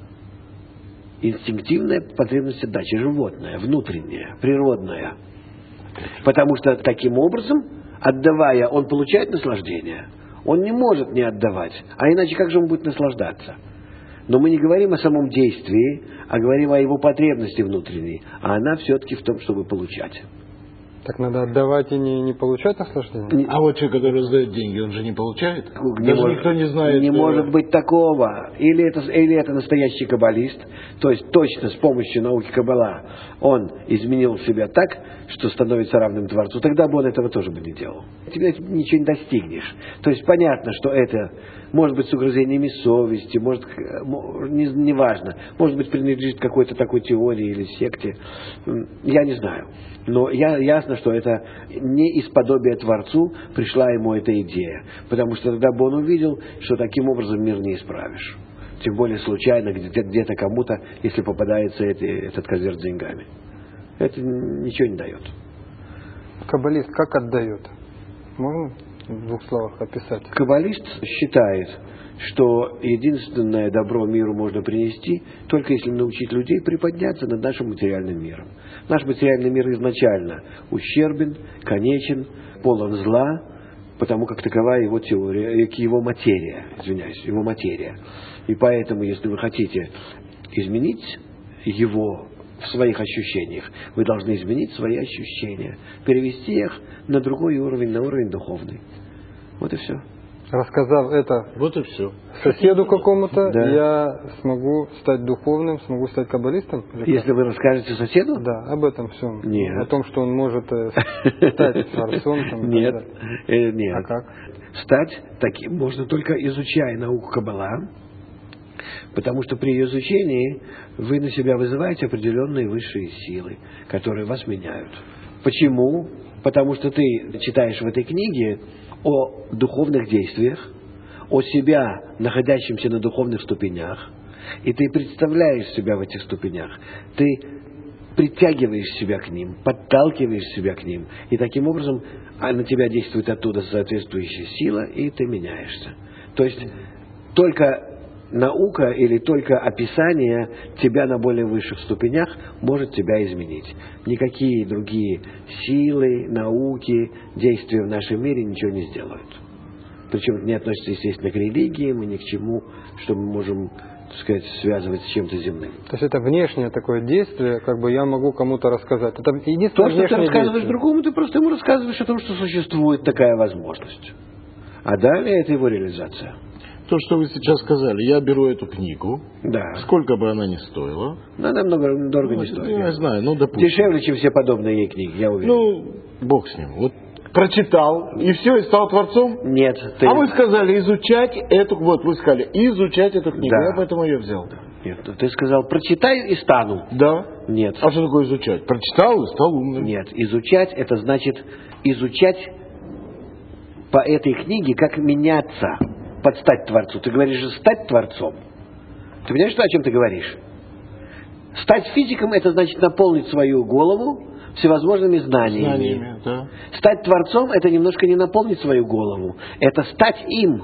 Инстинктивная потребность отдачи, животная, внутренняя, природная. Потому что таким образом, отдавая, он получает наслаждение. Он не может не отдавать. А иначе как же он будет наслаждаться? Но мы не говорим о самом действии, а говорим о его потребности внутренней. А она все-таки в том, чтобы получать. Так надо отдавать и не получать наслаждение? А вот человек, который раздает деньги, он же не получает? Никто не знает. Не может быть такого. Или это настоящий каббалист, то есть точно с помощью науки Каббала он изменил себя так, что становится равным Творцу. Тогда бы он этого тоже бы не делал. Тебе ничего не достигнешь. То есть понятно, что это может быть с угрызениями совести, может, неважно, может быть принадлежит какой-то такой теории или секте. Я не знаю. Но ясно, что это не из подобия Творцу пришла ему эта идея. Потому что тогда бы он увидел, что таким образом мир не исправишь. Тем более случайно где-то кому-то, если попадается этот конверт с деньгами. Это ничего не дает. Каббалист как отдает? Можно в двух словах описать? Каббалист считает, что единственное добро миру можно принести, только если научить людей приподняться над нашим материальным миром. Наш материальный мир изначально ущербен, конечен, полон зла, потому как такова его теория, его материя, его материя. И поэтому, если вы хотите изменить его в своих ощущениях. Вы должны изменить свои ощущения, перевести их на другой уровень, на уровень духовный. Вот и все. Рассказав это Вот и все. соседу какому-то, Да. я смогу стать духовным, смогу стать каббалистом? Или как? Если вы расскажете соседу? Да, об этом всем. Нет. О том, что он может стать творцом. Там, и Нет. так далее. Нет. А как? Стать таким можно только изучая науку Каббала, потому что при ее изучении вы на себя вызываете определенные высшие силы, которые вас меняют. Почему? Потому что ты читаешь в этой книге о духовных действиях, о себя, находящемся на духовных ступенях, и ты представляешь себя в этих ступенях, ты притягиваешь себя к ним, подталкиваешь себя к ним, и таким образом на тебя действует оттуда соответствующая сила, и ты меняешься. То есть только наука или только описание тебя на более высших ступенях может тебя изменить. Никакие другие силы, науки, действия в нашем мире ничего не сделают. Причем это не относится, естественно, к религиям и ни к чему, что мы можем, так сказать, связывать с чем-то земным. То есть это внешнее такое действие, как бы я могу кому-то рассказать. Это единственное То, что ты внешнее рассказываешь действие. другому, ты просто ему рассказываешь о том, что существует такая возможность. А далее это его реализация. То, что вы сейчас сказали, я беру эту книгу, Да. сколько бы она ни стоила. Но она много, дорого не стоит. Я знаю, ну, допустим. Дешевле, чем все подобные ей книги, я уверен. Ну, бог с ним. Вот прочитал, и все, и стал творцом? Нет. Ты... А вы сказали изучать эту, вот вы сказали, изучать эту книгу, Да. я поэтому ее взял. Нет, ты сказал, прочитай и стану. Да. Нет. А что такое изучать? Прочитал и стал умным. Нет, изучать, это значит изучать по этой книге, как меняться, подстать Творцу. Ты говоришь же стать Творцом. Ты понимаешь, о чем ты говоришь? Стать физиком, это значит наполнить свою голову всевозможными знаниями. Да. Стать Творцом, это немножко не наполнить свою голову. Это стать им.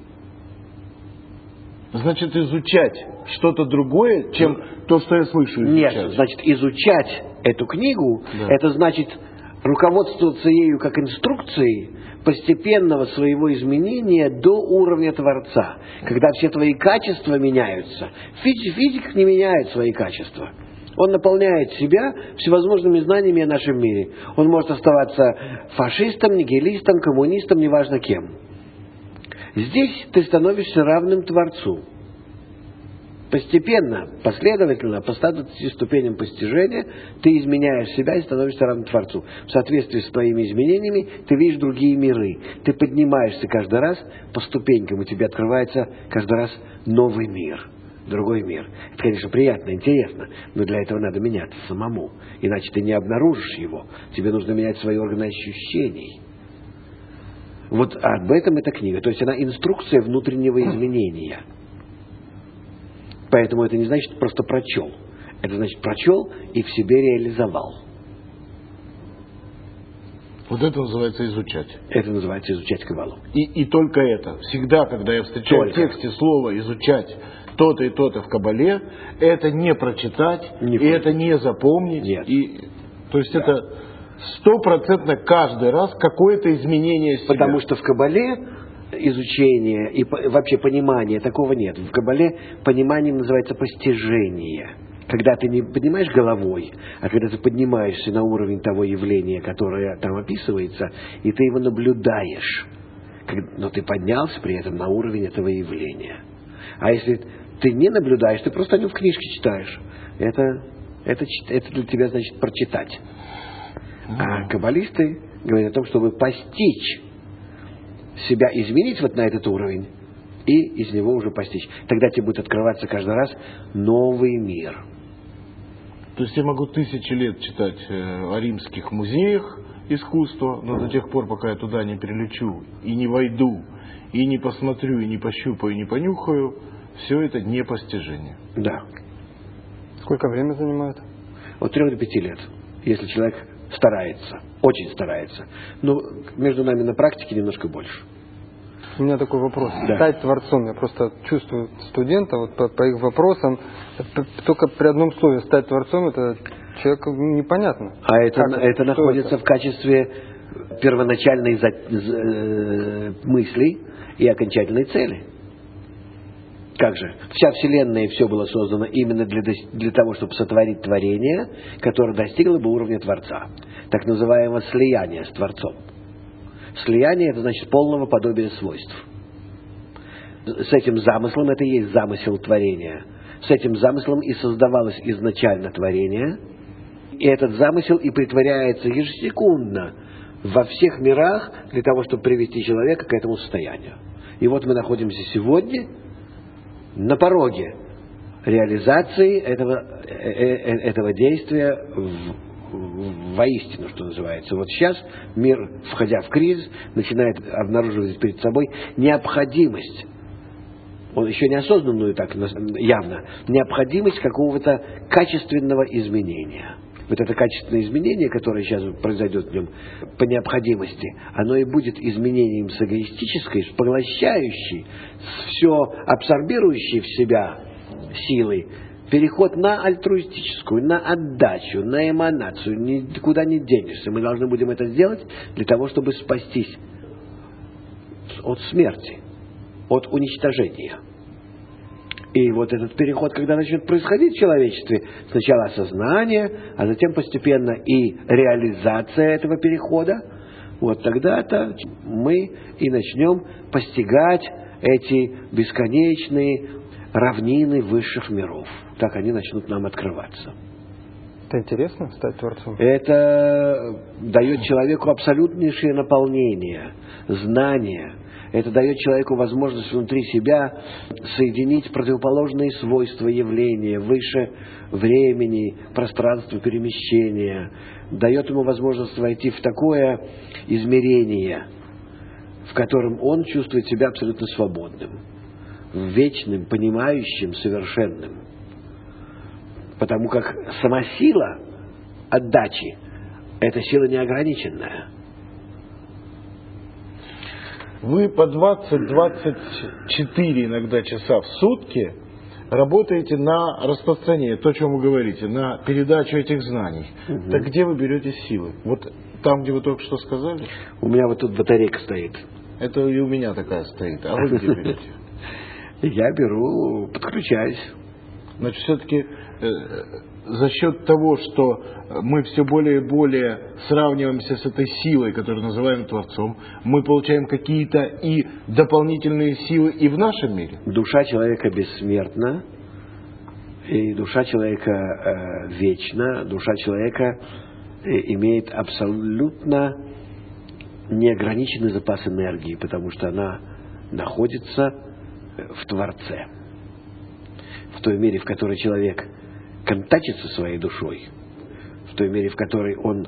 Значит, изучать что-то другое, чем то, что я слышу. Изучать. Нет, значит, изучать эту книгу, Да. это значит руководствоваться ею как инструкцией постепенного своего изменения до уровня Творца. Когда все твои качества меняются. Физик не меняет свои качества. Он наполняет себя всевозможными знаниями о нашем мире. Он может оставаться фашистом, нигилистом, коммунистом, неважно кем. Здесь ты становишься равным Творцу. Постепенно, последовательно, по 120 ступеням постижения, ты изменяешь себя и становишься равным Творцу. В соответствии с твоими изменениями ты видишь другие миры. Ты поднимаешься каждый раз по ступенькам, и тебе открывается каждый раз новый мир, другой мир. Это, конечно, приятно, интересно, но для этого надо меняться самому. Иначе ты не обнаружишь его. Тебе нужно менять свои органы ощущений. Вот об этом эта книга. То есть она инструкция внутреннего изменения. Поэтому это не значит просто прочел. Это значит прочел и в себе реализовал. Вот это называется изучать. Это называется изучать Каббалу. И только это. Всегда, когда я встречаю в тексте слово «изучать» то-то и то-то в Каббале, это не прочитать, Не и это не запомнить. Нет. То есть это 100% каждый раз какое-то изменение себя. Потому что в Каббале изучение и вообще понимание такого нет. В Каббале пониманием называется постижение. Когда ты не поднимаешь головой, а когда ты поднимаешься на уровень того явления, которое там описывается, и ты его наблюдаешь. Но ты поднялся при этом на уровень этого явления. А если ты не наблюдаешь, ты просто о нем в книжке читаешь. Это для тебя значит прочитать. А каббалисты говорят о том, чтобы постичь себя, изменить вот на этот уровень и из него уже постичь. Тогда тебе будет открываться каждый раз новый мир. То есть я могу 1000 лет читать о римских музеях искусства, но до тех пор, пока я туда не прилечу и не войду, и не посмотрю, и не пощупаю, и не понюхаю, все это непостижение. Да. Сколько времени занимает? От 3 до 5 лет, если человек старается, очень старается. Но между нами на практике немножко больше. У меня такой вопрос. Да. Стать творцом. Я просто чувствую студента, вот по их вопросам, только при одном слове стать творцом, это человеку непонятно. А это Что находится это? в качестве первоначальной мысли и окончательной цели. Как же? Вся Вселенная и все было создано именно для того, чтобы сотворить творение, которое достигло бы уровня Творца. Так называемого слияния с Творцом. Слияние – это значит полного подобия свойств. С этим замыслом, это и есть замысел творения, с этим замыслом и создавалось изначально творение, и этот замысел и притворяется ежесекундно во всех мирах для того, чтобы привести человека к этому состоянию. И вот мы находимся сегодня на пороге реализации этого действия воистину, что называется. Вот сейчас мир, входя в кризис, начинает обнаруживать перед собой необходимость, он еще не осознанную так явно, необходимость какого-то качественного изменения. Вот это качественное изменение, которое сейчас произойдет в нем по необходимости, оно и будет изменением с эгоистической, с поглощающей, с все абсорбирующей в себя силой, переход на альтруистическую, на отдачу, на эманацию, никуда не денешься. Мы должны будем это сделать для того, чтобы спастись от смерти, от уничтожения. И вот этот переход, когда начнет происходить в человечестве, сначала осознание, а затем постепенно и реализация этого перехода, вот тогда-то мы и начнем постигать эти бесконечные равнины высших миров. Так они начнут нам открываться. Это интересно, стать Творцом? Это дает человеку абсолютнейшее наполнение, знание. Это дает человеку возможность внутри себя соединить противоположные свойства явления выше времени, пространства перемещения. Дает ему возможность войти в такое измерение, в котором он чувствует себя абсолютно свободным, вечным, понимающим, совершенным. Потому как сама сила отдачи – это сила неограниченная. Вы по 20-24 иногда часа в сутки работаете на распространение, то, о чем вы говорите, на передачу этих знаний. Угу. Так где вы берете силы? Вот там, где вы только что сказали? У меня вот тут батарейка стоит. Это и у меня такая стоит. А вы где берете? Я беру, подключаюсь. Значит, все-таки за счет того, что мы все более и более сравниваемся с этой силой, которую называем Творцом, мы получаем какие-то и дополнительные силы и в нашем мире. Душа человека бессмертна, и душа человека вечна, душа человека имеет абсолютно неограниченный запас энергии, потому что она находится в Творце. В той мере, в которой человек контактит со своей душой, в той мере, в которой он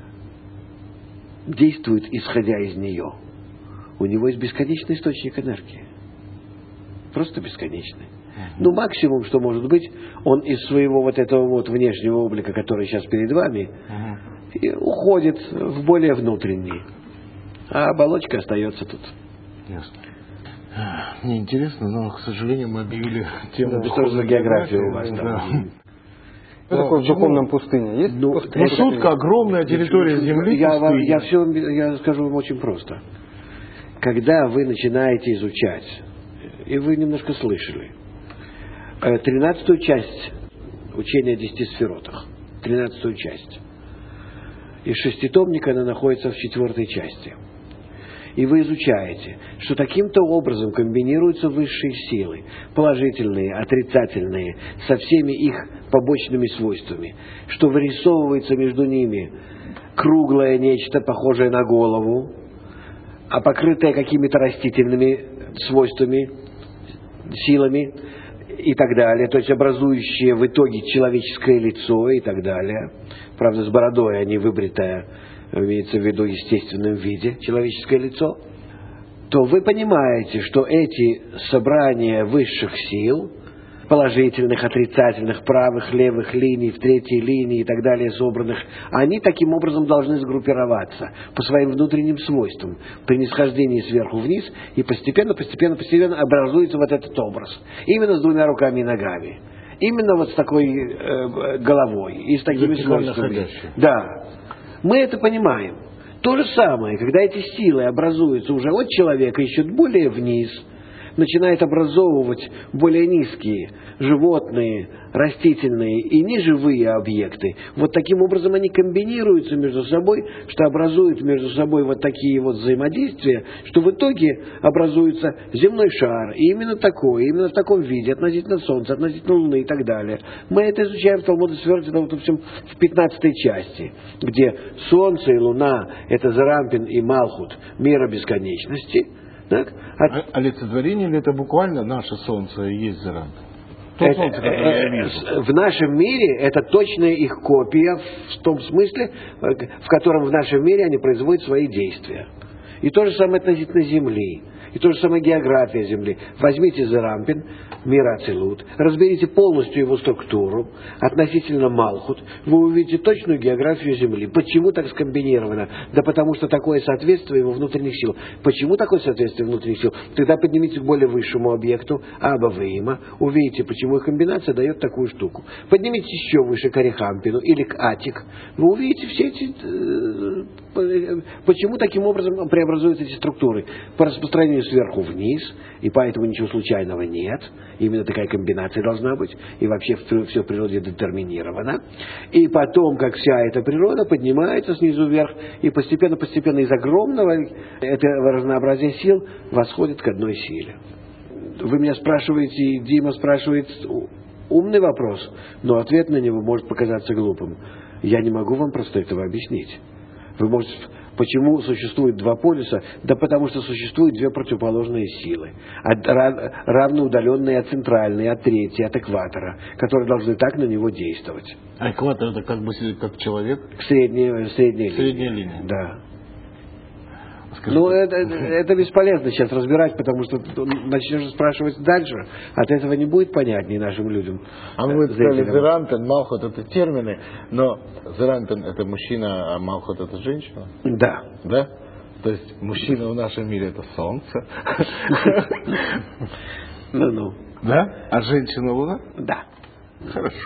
действует, исходя из нее, у него есть бесконечный источник энергии. Просто бесконечный. Ну, максимум, что может быть, он из своего вот этого вот внешнего облика, который сейчас перед вами, уходит в более внутренний. А оболочка остается тут. Ясно. Мне интересно, но, к сожалению, мы объявили тему. Да, что за география у вас там? Да. Что такое в духовном пустыне? Есть пустыня? Сутка огромная территория Земли. Я скажу вам очень просто. Когда вы начинаете изучать, и вы немножко слышали, 13-ю часть учения о 10 сферотах, 13-ю часть, из шеститомника она находится в 4-й части. И вы изучаете, что таким-то образом комбинируются высшие силы, положительные, отрицательные, со всеми их побочными свойствами, что вырисовывается между ними круглое нечто, похожее на голову, а покрытое какими-то растительными свойствами, силами и так далее, то есть образующее в итоге человеческое лицо и так далее. Правда, с бородой, а не выбритое, имеется в виду в естественном виде человеческое лицо, то вы понимаете, что эти собрания высших сил, положительных, отрицательных, правых, левых линий, в третьей линии и так далее собранных, они таким образом должны сгруппироваться по своим внутренним свойствам при нисхождении сверху вниз, и постепенно образуется вот этот образ. Именно с двумя руками и ногами. Именно вот с такой головой и с такими свойствами. Да. Мы это понимаем. То же самое, когда эти силы образуются уже от человека еще более вниз, начинает образовывать более низкие животные, растительные и неживые объекты. Вот таким образом они комбинируются между собой, что образуют между собой вот такие вот взаимодействия, что в итоге образуется земной шар, и именно такой, именно в таком виде, относительно Солнца, относительно Луны и так далее. Мы это изучаем в Талмуде Сферот, допустим, в 15 части, где Солнце и Луна – это Зерампин и Малхут мира бесконечности. Так? Олицетворение ли это буквально наше Солнце и есть Зерампин? Солнце, которое я вижу. В нашем мире это точная их копия в том смысле, в котором в нашем мире они производят свои действия. И то же самое относительно Земли. И то же самое география Земли. Возьмите Зерампин, мир Ацилут, разберите полностью его структуру относительно Малхут, вы увидите точную географию Земли. Почему так скомбинировано? Да потому что такое соответствие его внутренних сил. Почему такое соответствие внутренних сил? Тогда поднимитесь к более высшему объекту, Аба Вейма, увидите, почему их комбинация дает такую штуку. Поднимитесь еще выше к Арихампину или к Атик, вы увидите все эти... Почему таким образом преобразуются эти структуры? По распространению сверху вниз, и поэтому ничего случайного нет. Именно такая комбинация должна быть. И вообще все в природе детерминировано. И потом, как вся эта природа поднимается снизу вверх, и постепенно из огромного этого разнообразия сил восходит к одной силе. Вы меня спрашиваете, и Дима спрашивает умный вопрос, но ответ на него может показаться глупым. Я не могу вам просто этого объяснить. Вы можете... Почему существует два полюса? Да потому что существуют две противоположные силы. Равно удаленные от центральной, от третьей, от экватора, которые должны так на него действовать. А экватор это как бы как человек? Средняя линия. Да. Ну, это бесполезно сейчас разбирать, потому что начнешь спрашивать дальше, от этого не будет понятнее нашим людям. А вы сказали, Зерампин, Малхут — это термины, но Зерампин — это мужчина, а Малхут — это женщина? Да. Да? То есть мужчина в нашем мире — это Солнце? Ну. Да? А женщина — Луна? Да. Хорошо.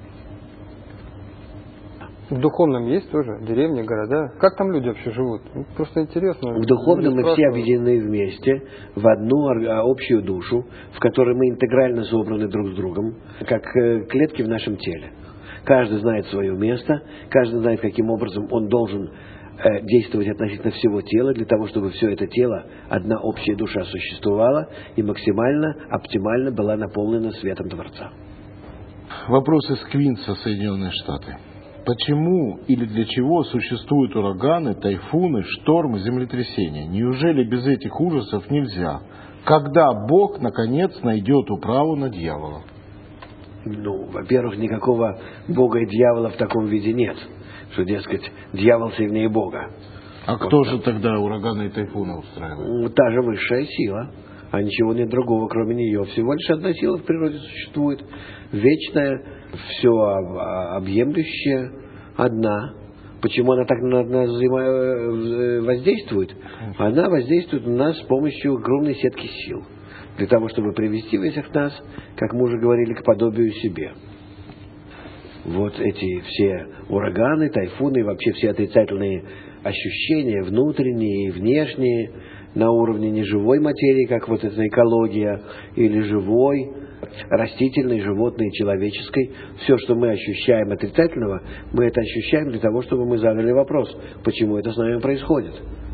В духовном есть тоже деревни, города. Как там люди вообще живут? Просто интересно. В духовном мы все объединены вместе в одну общую душу, в которой мы интегрально собраны друг с другом, как клетки в нашем теле. Каждый знает свое место, каждый знает, каким образом он должен действовать относительно всего тела, для того, чтобы все это тело, одна общая душа существовала и максимально, оптимально была наполнена светом Творца. Вопрос из Квинса, Соединенные Штаты. Почему или для чего существуют ураганы, тайфуны, штормы, землетрясения? Неужели без этих ужасов нельзя? Когда Бог, наконец, найдет управу над дьяволом? Ну, во-первых, никакого Бога и дьявола в таком виде нет. Что, дескать, дьявол сильнее Бога. А кто же тогда ураганы и тайфуны устраивает? Та же высшая сила. А ничего нет другого, кроме нее. Всего лишь одна сила в природе существует. Вечная, все объемлющая, одна. Почему она так на нас воздействует? Она воздействует на нас с помощью огромной сетки сил. Для того, чтобы привести всех нас, как мы уже говорили, к подобию себе. Вот эти все ураганы, тайфуны и вообще все отрицательные ощущения, внутренние и внешние, на уровне неживой материи, как вот эта экология, или живой, растительной, животной, человеческой. Все, что мы ощущаем отрицательного, мы это ощущаем для того, чтобы мы задали вопрос, почему это с нами происходит.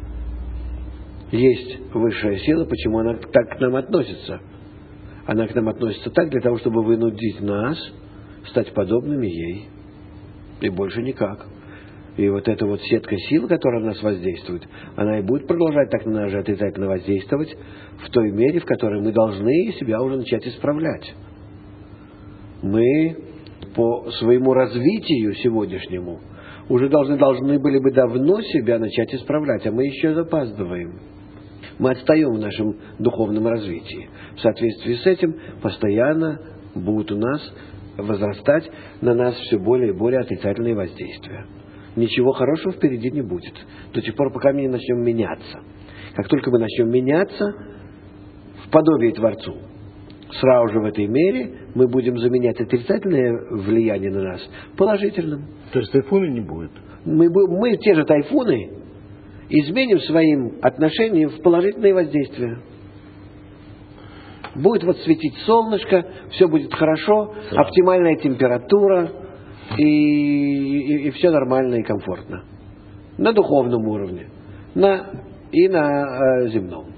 Есть высшая сила, почему она так к нам относится. Она к нам относится так, для того, чтобы вынудить нас стать подобными ей. И больше никак. И вот эта вот сетка сил, которая на нас воздействует, она и будет продолжать так на нас же отрицательно воздействовать в той мере, в которой мы должны себя уже начать исправлять. Мы по своему развитию сегодняшнему уже должны были бы давно себя начать исправлять, а мы еще запаздываем. Мы отстаем в нашем духовном развитии. В соответствии с этим постоянно будут у нас возрастать на нас все более и более отрицательные воздействия. Ничего хорошего впереди не будет, до тех пор, пока мы не начнем меняться. Как только мы начнем меняться в подобие Творцу, сразу же в этой мере мы будем заменять отрицательное влияние на нас положительным. То есть тайфуна не будет? Мы те же тайфуны изменим своим отношением в положительные воздействия. Будет вот светить солнышко, все будет хорошо, оптимальная температура, и все нормально и комфортно. На духовном уровне и на земном.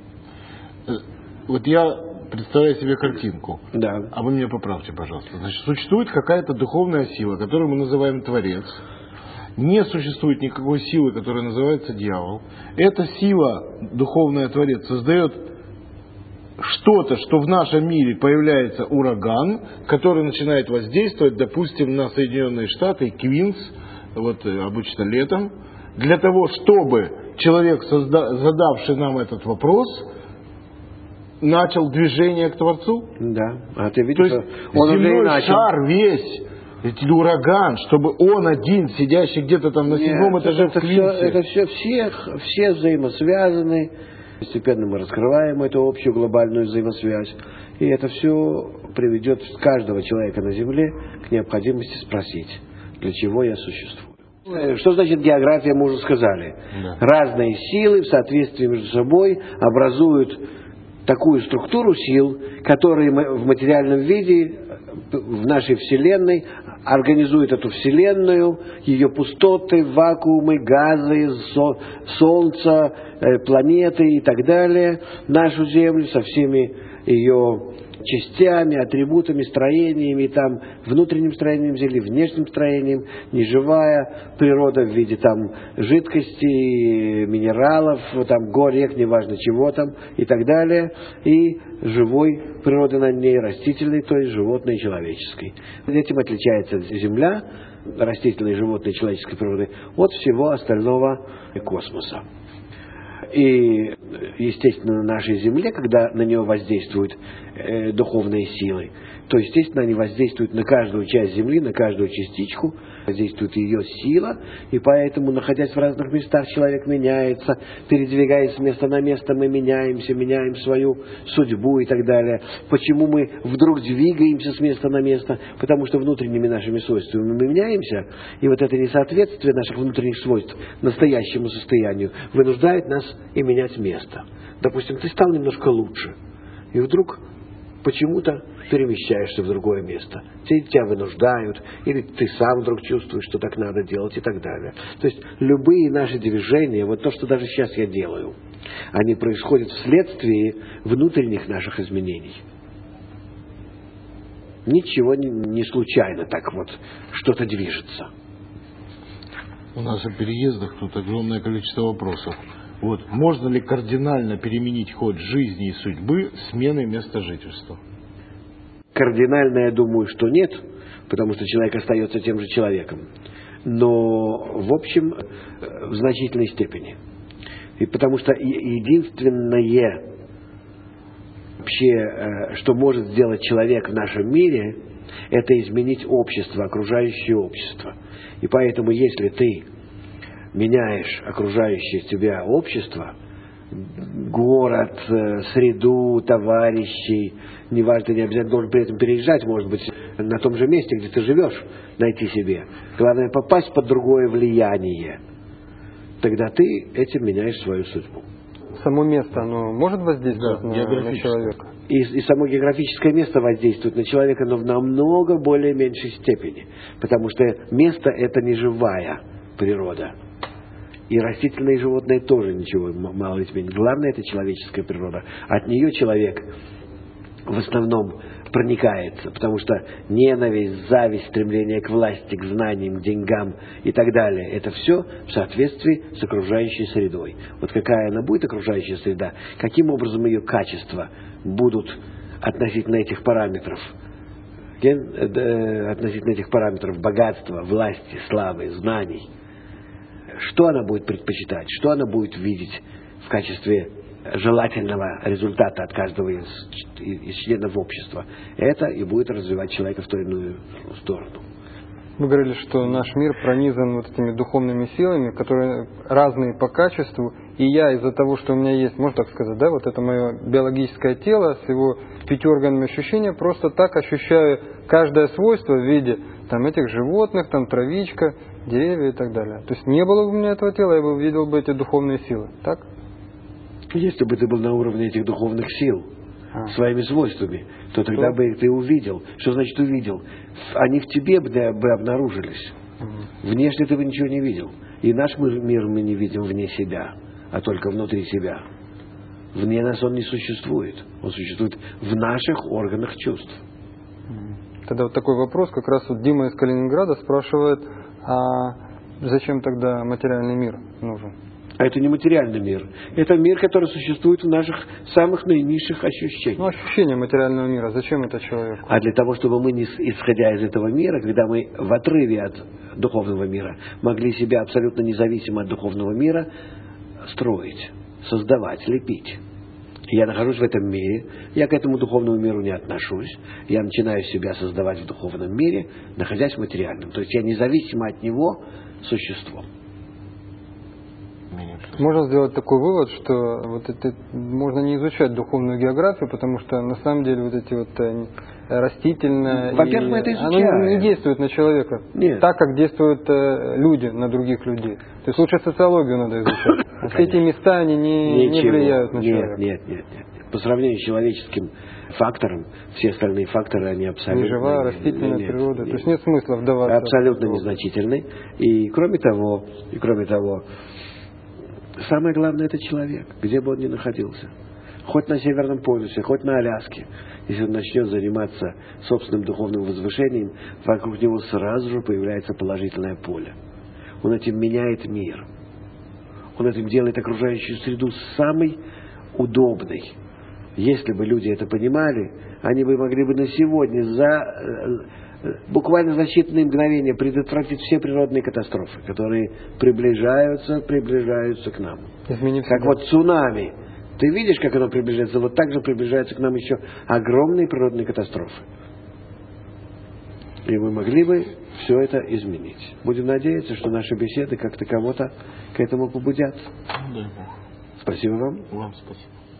Вот я представляю себе картинку. Да. А вы меня поправьте, пожалуйста. Значит, существует какая-то духовная сила, которую мы называем Творец. Не существует никакой силы, которая называется дьявол. Эта сила, духовная Творец, создает что-то, что в нашем мире появляется ураган, который начинает воздействовать, допустим, на Соединенные Штаты, Квинс, вот обычно летом, для того, чтобы человек, задавший нам этот вопрос, начал движение к Творцу. Да. А ты видишь, то есть земной шар весь, ураган, чтобы он один, сидящий где-то там на 7-м этаже в Квинсе. Это все взаимосвязаны. Постепенно мы раскрываем эту общую глобальную взаимосвязь. И это все приведет каждого человека на Земле к необходимости спросить, для чего я существую. Что значит география, мы уже сказали. Да. Разные силы в соответствии между собой образуют такую структуру сил, которые в материальном виде в нашей Вселенной организуют эту Вселенную, ее пустоты, вакуумы, газы, Солнце, планеты и так далее, нашу Землю со всеми ее частями, атрибутами, строениями, там, внутренним строением Земли, внешним строением, неживая природа в виде там жидкости, минералов, там, гор, рек, неважно чего там, и так далее, и живой природы на ней, растительной, то есть животной и человеческой. Этим отличается Земля, растительной, животной и человеческой природы, от всего остального космоса. И, естественно, на нашей Земле, когда на нее воздействуют духовные силы, то, естественно, они воздействуют на каждую часть Земли, на каждую частичку, воздействует ее сила, и поэтому, находясь в разных местах, человек меняется, передвигаясь с места на место, мы меняемся, меняем свою судьбу и так далее. Почему мы вдруг двигаемся с места на место? Потому что внутренними нашими свойствами мы меняемся, и вот это несоответствие наших внутренних свойств настоящему состоянию вынуждает нас и менять место. Допустим, ты стал немножко лучше, и вдруг почему-то перемещаешься в другое место. Тебя вынуждают, или ты сам вдруг чувствуешь, что так надо делать и так далее. То есть любые наши движения, вот то, что даже сейчас я делаю, они происходят вследствие внутренних наших изменений. Ничего не случайно так вот что-то движется. У нас о переездах тут огромное количество вопросов. Вот, можно ли кардинально переменить ход жизни и судьбы сменой места жительства? Кардинально, я думаю, что нет, потому что человек остается тем же человеком. Но, в общем, в значительной степени. И потому что единственное, вообще, что может сделать человек в нашем мире, это изменить общество, окружающее общество. И поэтому, если ты меняешь окружающее тебя общество, город, среду, товарищей, неважно, не обязательно должен при этом переезжать, может быть, на том же месте, где ты живешь, найти себе. Главное, попасть под другое влияние. Тогда ты этим меняешь свою судьбу. Само место, оно может воздействовать на человека? И само географическое место воздействует на человека, но в намного более меньшей степени. Потому что место – это не живая природа. И растительные и животные тоже ничего мало ли менее. Главное – это человеческая природа. От нее человек в основном проникается, потому что ненависть, зависть, стремление к власти, к знаниям, к деньгам и так далее – это все в соответствии с окружающей средой. Вот какая она будет, окружающая среда, каким образом ее качества будут относительно этих параметров, богатства, власти, славы, знаний. Что она будет предпочитать, что она будет видеть в качестве желательного результата от каждого из членов общества. Это и будет развивать человека в ту или иную сторону. Вы говорили, что наш мир пронизан вот этими духовными силами, которые разные по качеству, и я из-за того, что у меня есть, можно так сказать, да, вот это мое биологическое тело с его 5 органами ощущения, просто так ощущаю каждое свойство в виде там этих животных, там травичка, деревья и так далее. То есть не было бы у меня этого тела, я бы увидел бы эти духовные силы, так? Если бы ты был на уровне этих духовных сил, своими свойствами, то тогда бы ты увидел. Что значит увидел? Они в тебе бы обнаружились. Внешне ты бы ничего не видел. И наш мир мы не видим вне себя, а только внутри себя. Вне нас он не существует. Он существует в наших органах чувств. Тогда вот такой вопрос. Как раз вот Дима из Калининграда спрашивает, а зачем тогда материальный мир нужен? А это не материальный мир. Это мир, который существует в наших самых наинизших ощущениях. Ну, ощущение материального мира. Зачем это человеку? А для того, чтобы мы, исходя из этого мира, когда мы в отрыве от духовного мира, могли себя абсолютно независимо от духовного мира строить, создавать, лепить. Я нахожусь в этом мире, я к этому духовному миру не отношусь, я начинаю себя создавать в духовном мире, находясь в материальном. То есть я независимо от него существо. Можно сделать такой вывод, что вот это можно не изучать духовную географию, потому что на самом деле вот эти вот растительное, во-первых, мы это изучаем. Оно не действует на человека. Нет. Так, как действуют люди на других людей. То есть лучше социологию надо изучать. Все эти места, они не влияют на человека. Нет. По сравнению с человеческим фактором, все остальные факторы, они абсолютно... Живая, растительная природа. То есть нет смысла вдаваться. Абсолютно незначительны. И кроме того, самое главное — это человек, где бы он ни находился. Хоть на Северном полюсе, хоть на Аляске. Если он начнет заниматься собственным духовным возвышением, вокруг него сразу же появляется положительное поле. Он этим меняет мир. Он этим делает окружающую среду самой удобной. Если бы люди это понимали, они бы могли бы на сегодня буквально за считанные мгновения предотвратить все природные катастрофы, которые приближаются к нам. Как вот цунами. Ты видишь, как оно приближается? Вот так же приближаются к нам еще огромные природные катастрофы. И мы могли бы все это изменить. Будем надеяться, что наши беседы как-то кого-то к этому побудят. Дай Бог. Спасибо вам. Вам спасибо.